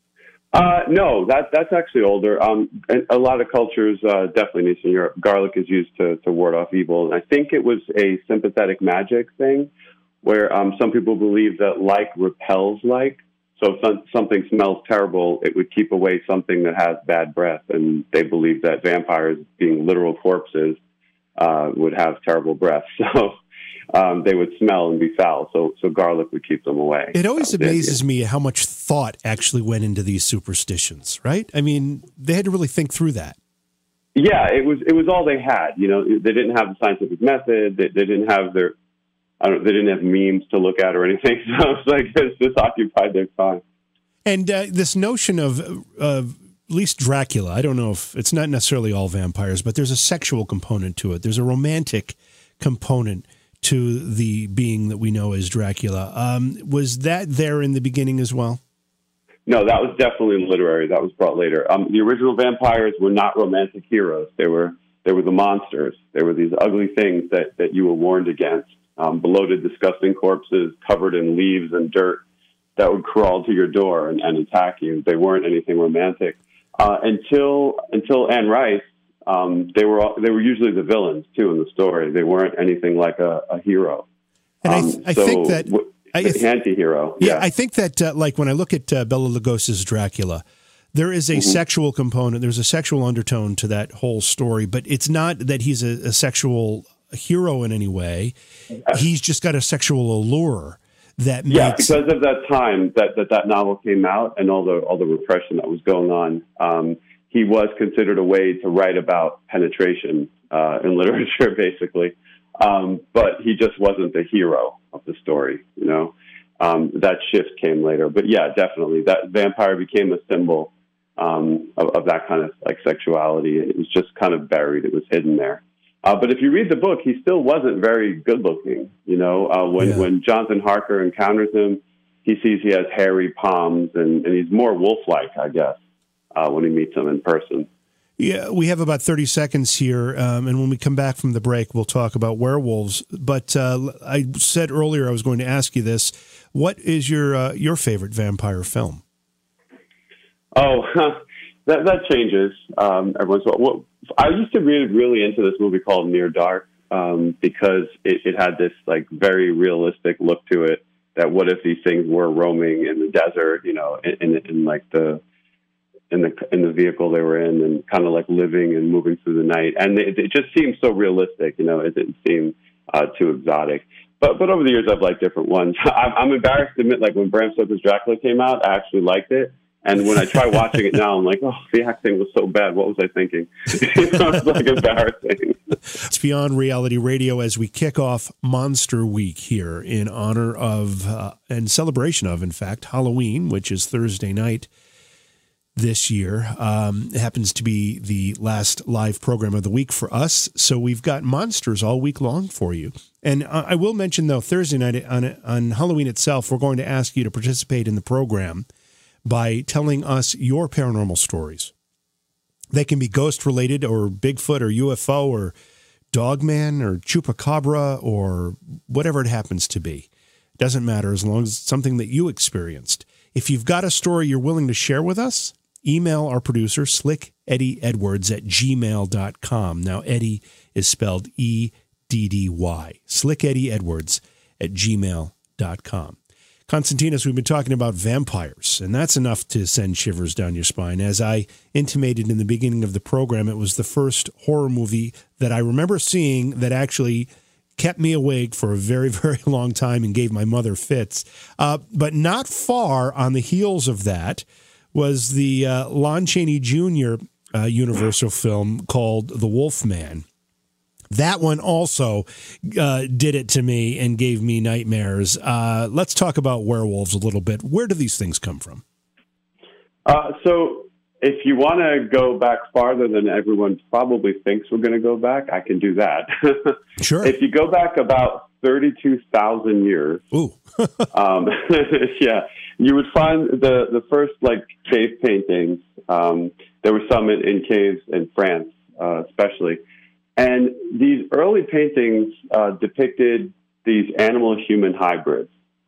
No, that's actually older. A lot of cultures, definitely in Eastern Europe, garlic is used to ward off evil. And I think it was a sympathetic magic thing where some people believe that like repels like. So if something smells terrible, it would keep away something that has bad breath. And they believe that vampires, being literal corpses, would have terrible breath. So they would smell and be foul, so garlic would keep them away. It always amazes me how much thought actually went into these superstitions, right? I mean, they had to really think through that. Yeah, it was all they had. They didn't have the scientific method. They didn't have they didn't have memes to look at or anything. So it's like it's just occupied their time. And this notion of at least Dracula, I don't know if it's not necessarily all vampires, but there's a sexual component to it. There's a romantic component to the being that we know as Dracula. Was that there in the beginning as well? No, that was definitely literary. That was brought later. The original vampires were not romantic heroes. They were the monsters. They were these ugly things that you were warned against. Bloated, disgusting corpses covered in leaves and dirt that would crawl to your door and attack you. They weren't anything romantic. Until Anne Rice, they were usually the villains too in the story. They weren't anything like a hero. And I think that anti-hero. Yeah, I think that like when I look at Bela Lugosi's Dracula, there is a sexual component. There's a sexual undertone to that whole story, but it's not that he's a sexual hero in any way. He's just got a sexual allure that makes... because of that time that novel came out and all the repression that was going on. he was considered a way to write about penetration in literature, basically. But he just wasn't the hero of the story, you know. That shift came later. But yeah, definitely, that vampire became a symbol of that kind of like sexuality. It was just kind of buried. It was hidden there. But if you read the book, he still wasn't very good looking. You know, when Jonathan Harker encounters him, he sees he has hairy palms, and he's more wolf-like, I guess, when he meets him in person. Yeah, we have about 30 seconds here, and when we come back from the break, we'll talk about werewolves. But I said earlier I was going to ask you this. What is your favorite vampire film? Oh, that changes every once in a while. I used to read really into this movie called Near Dark because it had this like very realistic look to it. That what if these things were roaming in the desert, you know, in like the vehicle they were in, and kind of like living and moving through the night, and it just seemed so realistic, you know. It didn't seem too exotic. But over the years, I've liked different ones. I'm embarrassed to admit, like when Bram Stoker's Dracula came out, I actually liked it. And when I try watching it now, I'm like, oh, the acting was so bad. What was I thinking? It's like embarrassing. It's Beyond Reality Radio as we kick off Monster Week here in honor of and celebration of, in fact, Halloween, which is Thursday night this year. It happens to be the last live program of the week for us. So we've got monsters all week long for you. And I will mention, though, Thursday night on Halloween itself, we're going to ask you to participate in the program by telling us your paranormal stories. They can be ghost-related or Bigfoot or UFO or Dogman or Chupacabra or whatever it happens to be. It doesn't matter as long as it's something that you experienced. If you've got a story you're willing to share with us, email our producer, Slick Eddie Edwards at gmail.com. Now, Eddie is spelled E-D-D-Y. Slick Eddie Edwards at gmail.com. Constantinos, we've been talking about vampires, and that's enough to send shivers down your spine. As I intimated in the beginning of the program, it was the first horror movie that I remember seeing that actually kept me awake for a very, very long time and gave my mother fits. But not far on the heels of that was the Lon Chaney Jr. Universal film called The Wolfman. That one also did it to me and gave me nightmares. Let's talk about werewolves a little bit. Where do these things come from? So if you want to go back farther than everyone probably thinks we're going to go back, I can do that. Sure. If you go back about 32,000 years, yeah, you would find the first like cave paintings. There were some in caves in France, especially. And these early paintings depicted these animal-human hybrids.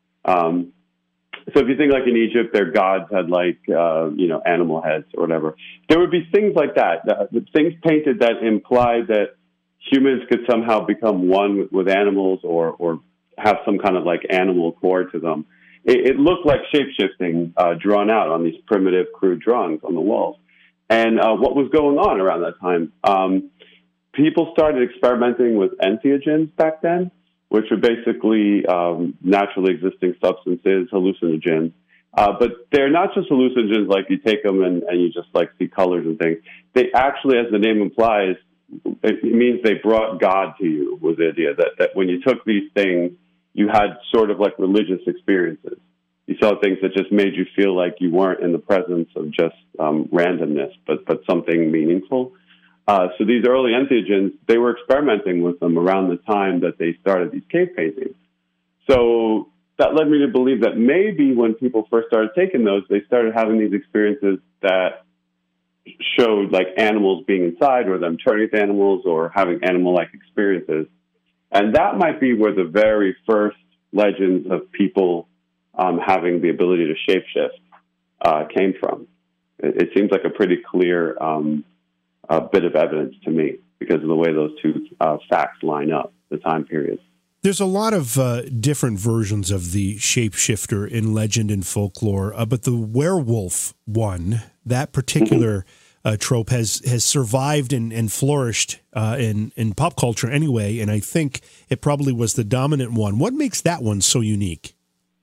So if you think like in Egypt, their gods had like, animal heads or whatever. There would be things like that, things painted that implied that humans could somehow become one with animals or have some kind of like animal core to them. It looked like shape-shifting drawn out on these primitive, crude drawings on the walls. And what was going on around that time? People started experimenting with entheogens back then, which are basically naturally existing substances, hallucinogens. But they're not just hallucinogens like you take them and you just like see colors and things. They actually, as the name implies, it means they brought God to you, was the idea that when you took these things, you had sort of like religious experiences. You saw things that just made you feel like you weren't in the presence of just randomness, but something meaningful. So these early entheogens, they were experimenting with them around the time that they started these cave paintings. So that led me to believe that maybe when people first started taking those, they started having these experiences that showed like animals being inside or them turning to animals or having animal-like experiences. And that might be where the very first legends of people having the ability to shapeshift came from. It seems like a pretty clear bit of evidence to me because of the way those two facts line up, the time periods. There's a lot of different versions of the shapeshifter in legend and folklore, but the werewolf one, that particular trope has survived and flourished in pop culture anyway, and I think it probably was the dominant one. What makes that one so unique?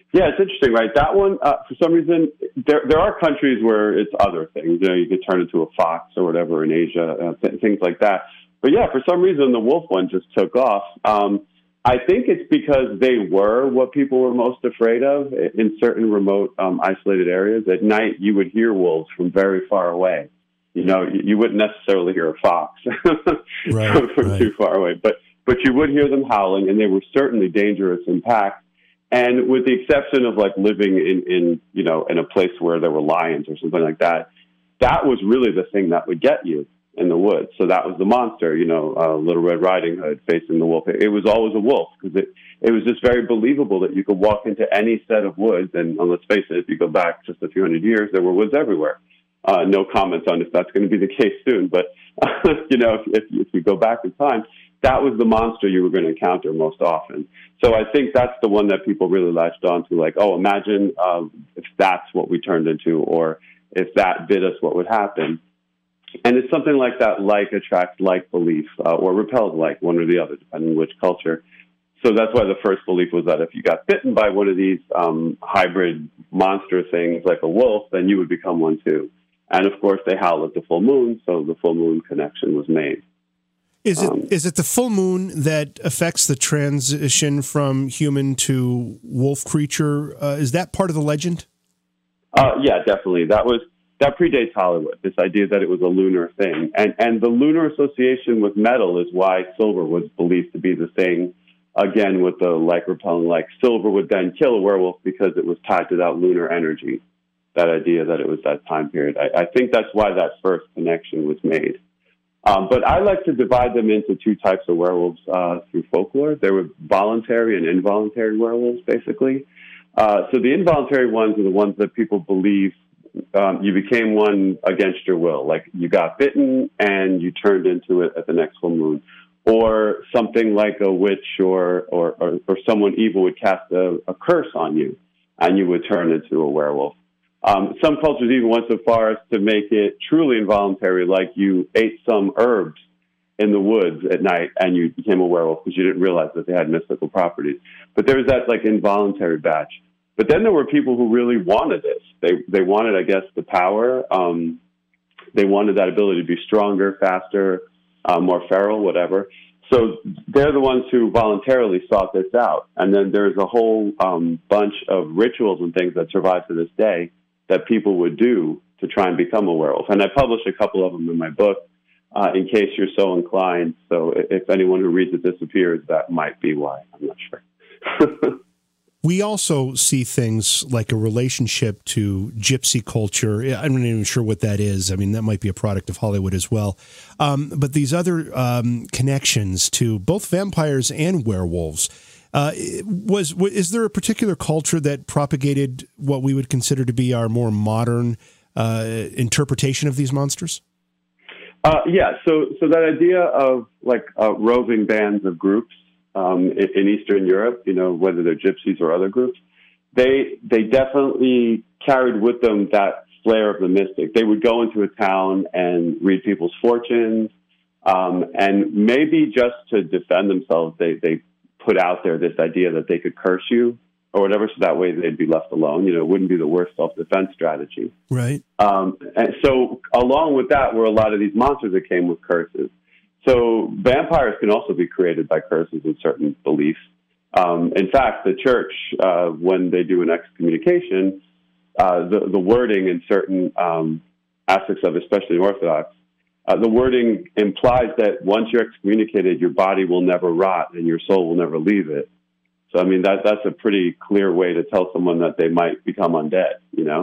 Yeah, it's interesting, right? That one, for some reason, there are countries where it's other things. You know, you could turn into a fox or whatever in Asia, things like that. But yeah, for some reason, the wolf one just took off. I think it's because they were what people were most afraid of in certain remote, isolated areas. At night, you would hear wolves from very far away. You know, you wouldn't necessarily hear a fox from too far away, but you would hear them howling, and they were certainly dangerous in packs. And with the exception of like living in a place where there were lions or something like that, that was really the thing that would get you in the woods. So that was the monster, Little Red Riding Hood facing the wolf. It was always a wolf because it was just very believable that you could walk into any set of woods. And let's face it, if you go back just a few hundred years, there were woods everywhere. No comments on if that's going to be the case soon. But, if you go back in time, that was the monster you were going to encounter most often. So I think that's the one that people really latched on to, like, oh, imagine if that's what we turned into, or if that bit us, what would happen. And it's something like that, like attracts like belief, or repels like, one or the other, depending on which culture. So that's why the first belief was that if you got bitten by one of these hybrid monster things like a wolf, then you would become one too. And of course, they howl at the full moon, so the full moon connection was made. Is it the full moon that affects the transition from human to wolf creature? Is that part of the legend? Yeah, definitely. That predates Hollywood, this idea that it was a lunar thing. And the lunar association with metal is why silver was believed to be the thing, again, with the like-repelling like. Silver would then kill a werewolf because it was tied to that lunar energy, that idea that it was that time period. I think that's why that first connection was made. But I like to divide them into two types of werewolves through folklore. There were voluntary and involuntary werewolves, basically. So the involuntary ones are the ones that people believe you became one against your will. Like you got bitten and you turned into it at the next full moon. Or something like a witch or someone evil would cast a curse on you and you would turn into a werewolf. Some cultures even went so far as to make it truly involuntary, like you ate some herbs in the woods at night and you became a werewolf because you didn't realize that they had mystical properties. But there was that like involuntary batch. But then there were people who really wanted this. They wanted, I guess, the power. They wanted that ability to be stronger, faster, more feral, whatever. So they're the ones who voluntarily sought this out. And then there's a whole bunch of rituals and things that survive to this day that people would do to try and become a werewolf. And I published a couple of them in my book in case you're so inclined. So if anyone who reads it disappears, that might be why. I'm not sure. We also see things like a relationship to gypsy culture. I'm not even sure what that is. I mean, that might be a product of Hollywood as well. But these other connections to both vampires and werewolves. Is there a particular culture that propagated what we would consider to be our more modern interpretation of these monsters? Yeah. So that idea of like roving bands of groups in Eastern Europe, whether they're gypsies or other groups, they definitely carried with them that flair of the mystic. They would go into a town and read people's fortunes, and maybe just to defend themselves, they put out there this idea that they could curse you or whatever, so that way they'd be left alone. It wouldn't be the worst self-defense strategy. Right. And so along with that were a lot of these monsters that came with curses. So vampires can also be created by curses in certain beliefs. In fact, the church, when they do an excommunication, the wording in certain aspects of it, especially Orthodox, the wording implies that once you're excommunicated, your body will never rot and your soul will never leave it. So, I mean, that's a pretty clear way to tell someone that they might become undead,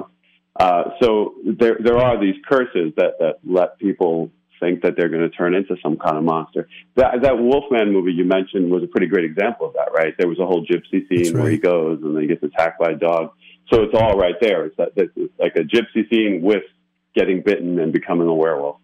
So there are these curses that let people think that they're going to turn into some kind of monster. That Wolfman movie you mentioned was a pretty great example of that, right? There was a whole gypsy scene where he goes and then he gets attacked by a dog. So it's all right there. It's like a gypsy scene with getting bitten and becoming a werewolf.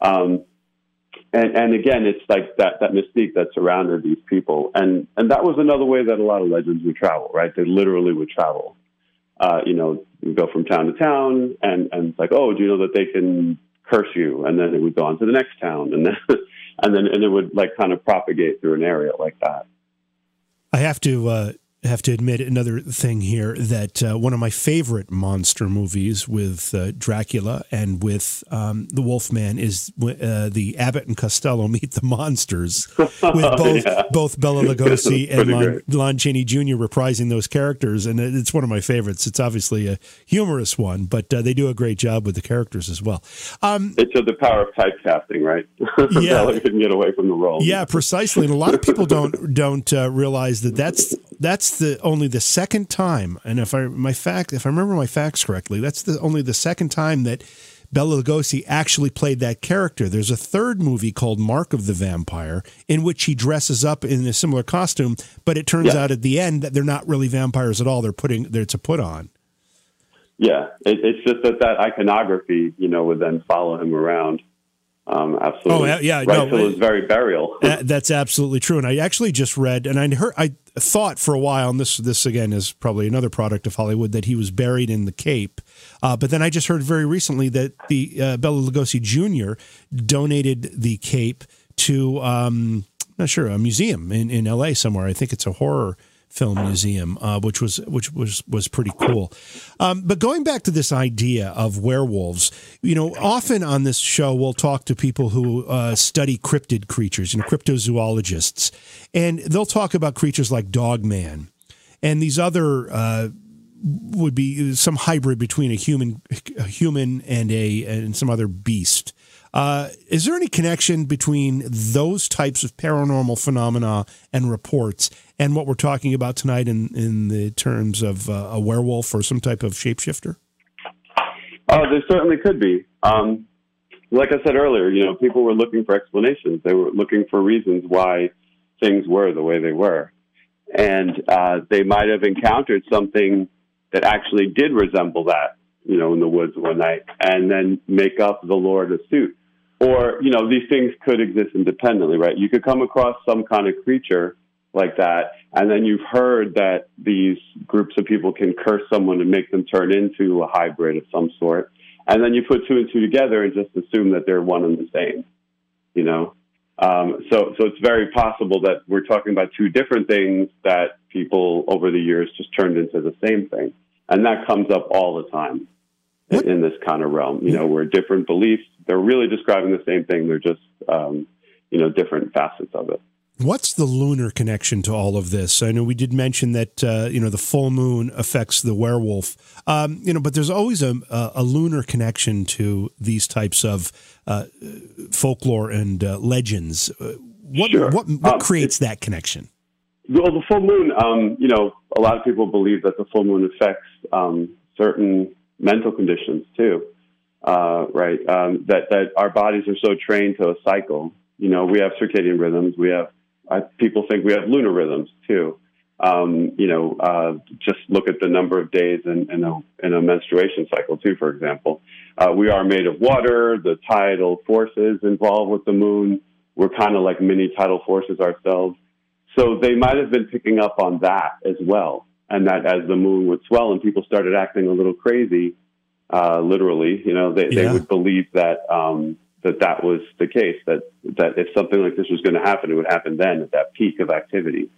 And again, it's like that mystique that surrounded these people. And that was another way that a lot of legends would travel, right? They literally would travel. You go from town to town and it's like, oh, do you know that they can curse you? And then it would go on to the next town. And then it would like kind of propagate through an area like that. I have to have to admit another thing here, that one of my favorite monster movies with Dracula and with the Wolfman is the Abbott and Costello Meet the Monsters, with both Bela Lugosi and Lon Chaney Jr. reprising those characters, and it's one of my favorites. It's obviously a humorous one, but they do a great job with the characters as well. It showed the power of typecasting, right? Yeah, Bela couldn't get away from the role. Yeah, precisely. And a lot of people don't realize that's only the second time, and if I remember my facts correctly, that's only the second time that Bela Lugosi actually played that character. There's a third movie called Mark of the Vampire in which he dresses up in a similar costume, but it turns out at the end that they're not really vampires at all. It's a put on. Yeah, it's just that iconography, would then follow him around. Absolutely. Oh, yeah. Right till his very burial. That's absolutely true. And I actually just read, and I thought for a while, and this again is probably another product of Hollywood, that he was buried in the Cape. But then I just heard very recently that the Bela Lugosi Jr. donated the Cape to, I'm not sure, a museum in L.A. somewhere. I think it's a horror film museum, which was pretty cool. But going back to this idea of werewolves, often on this show we'll talk to people who study cryptid creatures, cryptozoologists, and they'll talk about creatures like Dogman, and these other would be some hybrid between a human and some other beast. Is there any connection between those types of paranormal phenomena and reports and what we're talking about tonight in the terms of a werewolf or some type of shapeshifter? There certainly could be. Like I said earlier, people were looking for explanations. They were looking for reasons why things were the way they were. And they might have encountered something that actually did resemble that, in the woods one night, and then make up the lore to suit. Or, these things could exist independently, right? You could come across some kind of creature like that, and then you've heard that these groups of people can curse someone and make them turn into a hybrid of some sort. And then you put two and two together and just assume that they're one and the same, So it's very possible that we're talking about two different things that people over the years just turned into the same thing. And that comes up all the time in this kind of realm, where different beliefs, they're really describing the same thing. They're just, different facets of it. What's the lunar connection to all of this? I know we did mention that, the full moon affects the werewolf, but there's always a lunar connection to these types of folklore and legends. What creates that connection? Well, the full moon, a lot of people believe that the full moon affects certain mental conditions too, right? That our bodies are so trained to a cycle. We have circadian rhythms. People think we have lunar rhythms too. Just look at the number of days in a menstruation cycle too, for example. We are made of water. The tidal forces involved with the moon. We're kind of like mini tidal forces ourselves. So they might have been picking up on that as well. And that as the moon would swell and people started acting a little crazy, literally, they would believe that that was the case, that if something like this was going to happen, it would happen then at that peak of activity.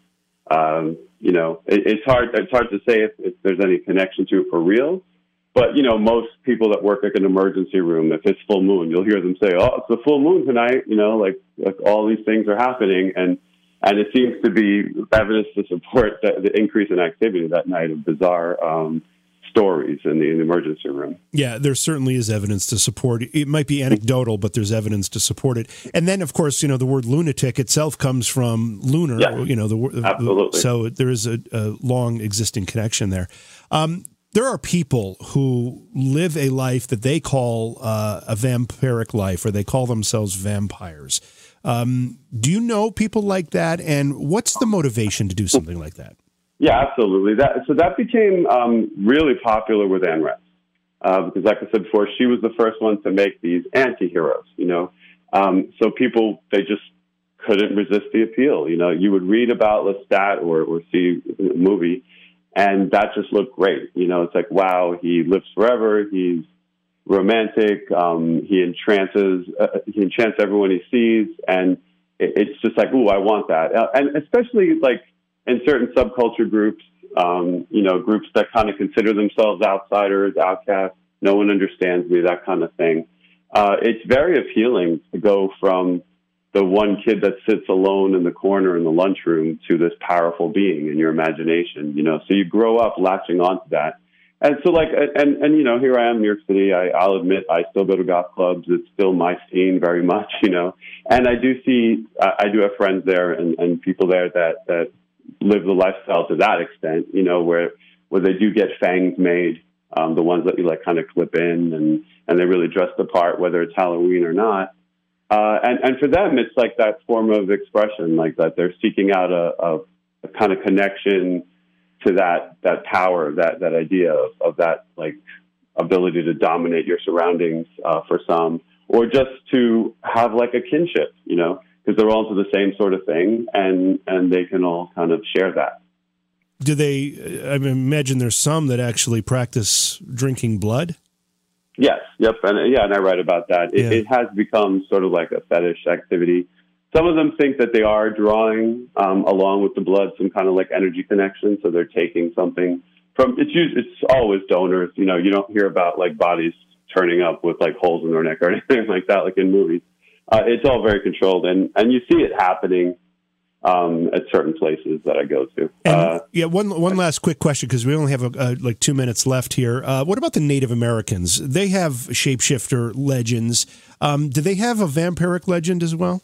It's hard to say if there's any connection to it for real. But, most people that work like an emergency room, if it's full moon, you'll hear them say, oh, it's the full moon tonight, like all these things are happening. And it seems to be evidence to support the increase in activity that night of bizarre stories in the emergency room. Yeah, there certainly is evidence to support it. It might be anecdotal, but there's evidence to support it. And then, of course, the word lunatic itself comes from lunar. Yeah, absolutely. So there is a long existing connection there. There are people who live a life that they call a vampiric life, or they call themselves vampires. Do you know people like that? And what's the motivation to do something like that? Yeah, absolutely. That became really popular with Anne Rice. Because like I said before, she was the first one to make these anti-heroes, So people, they just couldn't resist the appeal. You would read about Lestat or see a movie, and that just looked great. It's like, wow, he lives forever. He's romantic. He enchants everyone he sees. And it's just like, ooh, I want that. And especially like in certain subculture groups, groups that kind of consider themselves outsiders, outcasts. No one understands me, that kind of thing. It's very appealing to go from the one kid that sits alone in the corner in the lunchroom to this powerful being in your imagination, So you grow up latching onto that. And so here I am in New York City. I'll admit I still go to goth clubs. It's still my scene very much, And I do have friends there and people there that live the lifestyle to that extent, where they do get fangs made, the ones that you kind of clip in and they really dress the part, whether it's Halloween or not. And for them, it's like that form of expression, like that they're seeking out a kind of connection to that power, that idea of that ability to dominate your surroundings for some, or just to have a kinship, because they're all into the same sort of thing, and they can all kind of share that. Do they? I imagine there's some that actually practice drinking blood. Yes. Yep. And I write about that. It has become sort of like a fetish activity. Some of them think that they are drawing along with the blood some kind of energy connection, so they're taking something from. It's always donors. You don't hear about bodies turning up with holes in their neck or anything like that, like in movies. It's all very controlled, and you see it happening at certain places that I go to. One last quick question, because we only have 2 minutes left here. What about the Native Americans? They have shapeshifter legends. Do they have a vampiric legend as well?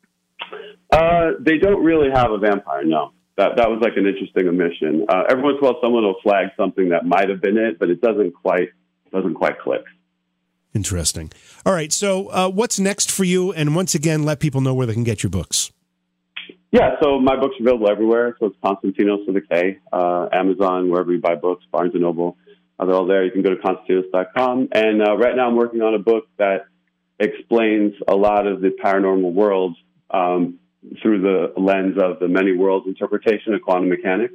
They don't really have a vampire, no. That was an interesting omission. Every once in a while, someone will flag something that might have been it, but it doesn't quite click. Interesting. All right, so what's next for you? And once again, let people know where they can get your books. Yeah, so my books are available everywhere. So it's Konstantinos with a K, Amazon, wherever you buy books, Barnes & Noble. They're all there. You can go to Konstantinos.com. And right now I'm working on a book that explains a lot of the paranormal world through the lens of the many worlds interpretation of quantum mechanics.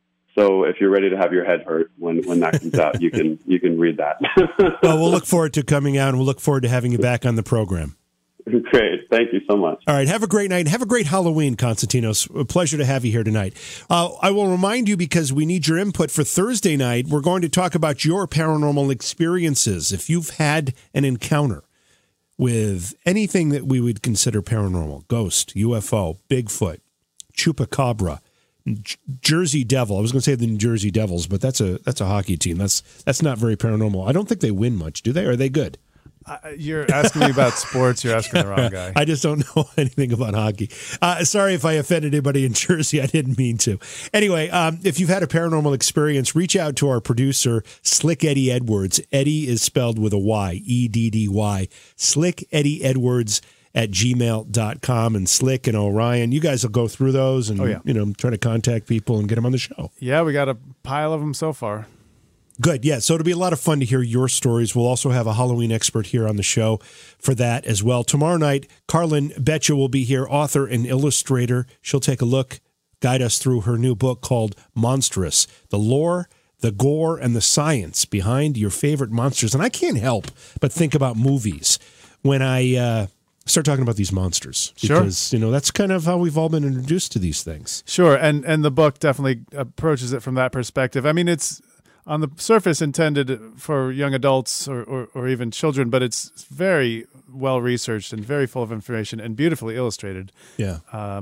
So if you're ready to have your head hurt when that comes out, you can read that. Well, we'll look forward to coming out, and we'll look forward to having you back on the program. Great. Thank you so much. All right. Have a great night. Have a great Halloween, Konstantinos. A pleasure to have you here tonight. I will remind you, because we need your input for Thursday night, we're going to talk about your paranormal experiences. If you've had an encounter with anything that we would consider paranormal, ghost, UFO, Bigfoot, Chupacabra, Jersey Devil. I was going to say the New Jersey Devils, but that's a hockey team. That's not very paranormal. I don't think they win much, do they? Or are they good? You're asking me about sports. You're asking the wrong guy. I just don't know anything about hockey. Sorry if I offended anybody in Jersey. I didn't mean to. Anyway, if you've had a paranormal experience, reach out to our producer, Slick Eddie Edwards. Eddie is spelled with a Y, E-D-D-Y. Slick Eddie Edwards at gmail.com. And Slick and Orion, you guys will go through those and try to contact people and get them on the show. Yeah, we got a pile of them so far. Good. Yeah. So it'll be a lot of fun to hear your stories. We'll also have a Halloween expert here on the show for that as well. Tomorrow night, Carlin Betcha will be here, author and illustrator. She'll take a look, guide us through her new book called Monstrous, the lore, the gore, and the science behind your favorite monsters. And I can't help but think about movies when I start talking about these monsters. Because, that's kind of how we've all been introduced to these things. Sure. And the book definitely approaches it from that perspective. I mean, it's on the surface intended for young adults or even children, but it's very well researched and very full of information and beautifully illustrated. Yeah.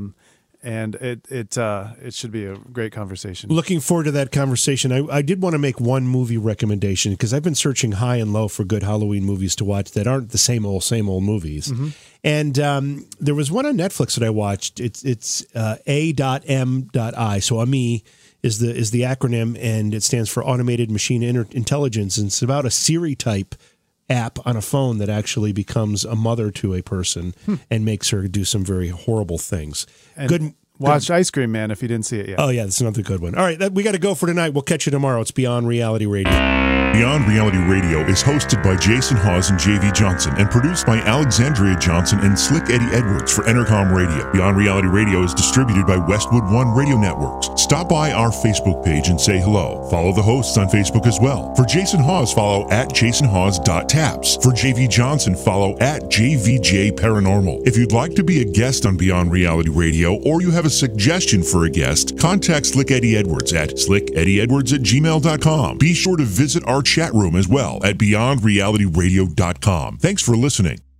And it should be a great conversation. Looking forward to that conversation. I did want to make one movie recommendation, because I've been searching high and low for good Halloween movies to watch that aren't the same old movies. Mm-hmm. And there was one on Netflix that I watched. It's A.M.I. So AMI is the acronym, and it stands for Automated Machine Intelligence. And it's about a Siri type app on a phone that actually becomes a mother to a person and makes her do some very horrible things. And watch Ice Cream Man if you didn't see it yet. Oh, yeah, that's another good one. All right, we got to go for tonight. We'll catch you tomorrow. It's Beyond Reality Radio. Beyond Reality Radio is hosted by Jason Hawes and J.V. Johnson and produced by Alexandria Johnson and Slick Eddie Edwards for Entercom Radio. Beyond Reality Radio is distributed by Westwood One Radio Networks. Stop by our Facebook page and say hello. Follow the hosts on Facebook as well. For Jason Hawes, follow at jasonhawes.taps. For J.V. Johnson, follow at JVJ Paranormal. If you'd like to be a guest on Beyond Reality Radio, or you have have a suggestion for a guest, contact Slick Eddie Edwards at slickeddieedwards@gmail.com. Be sure to visit our chat room as well at beyondrealityradio.com. Thanks for listening.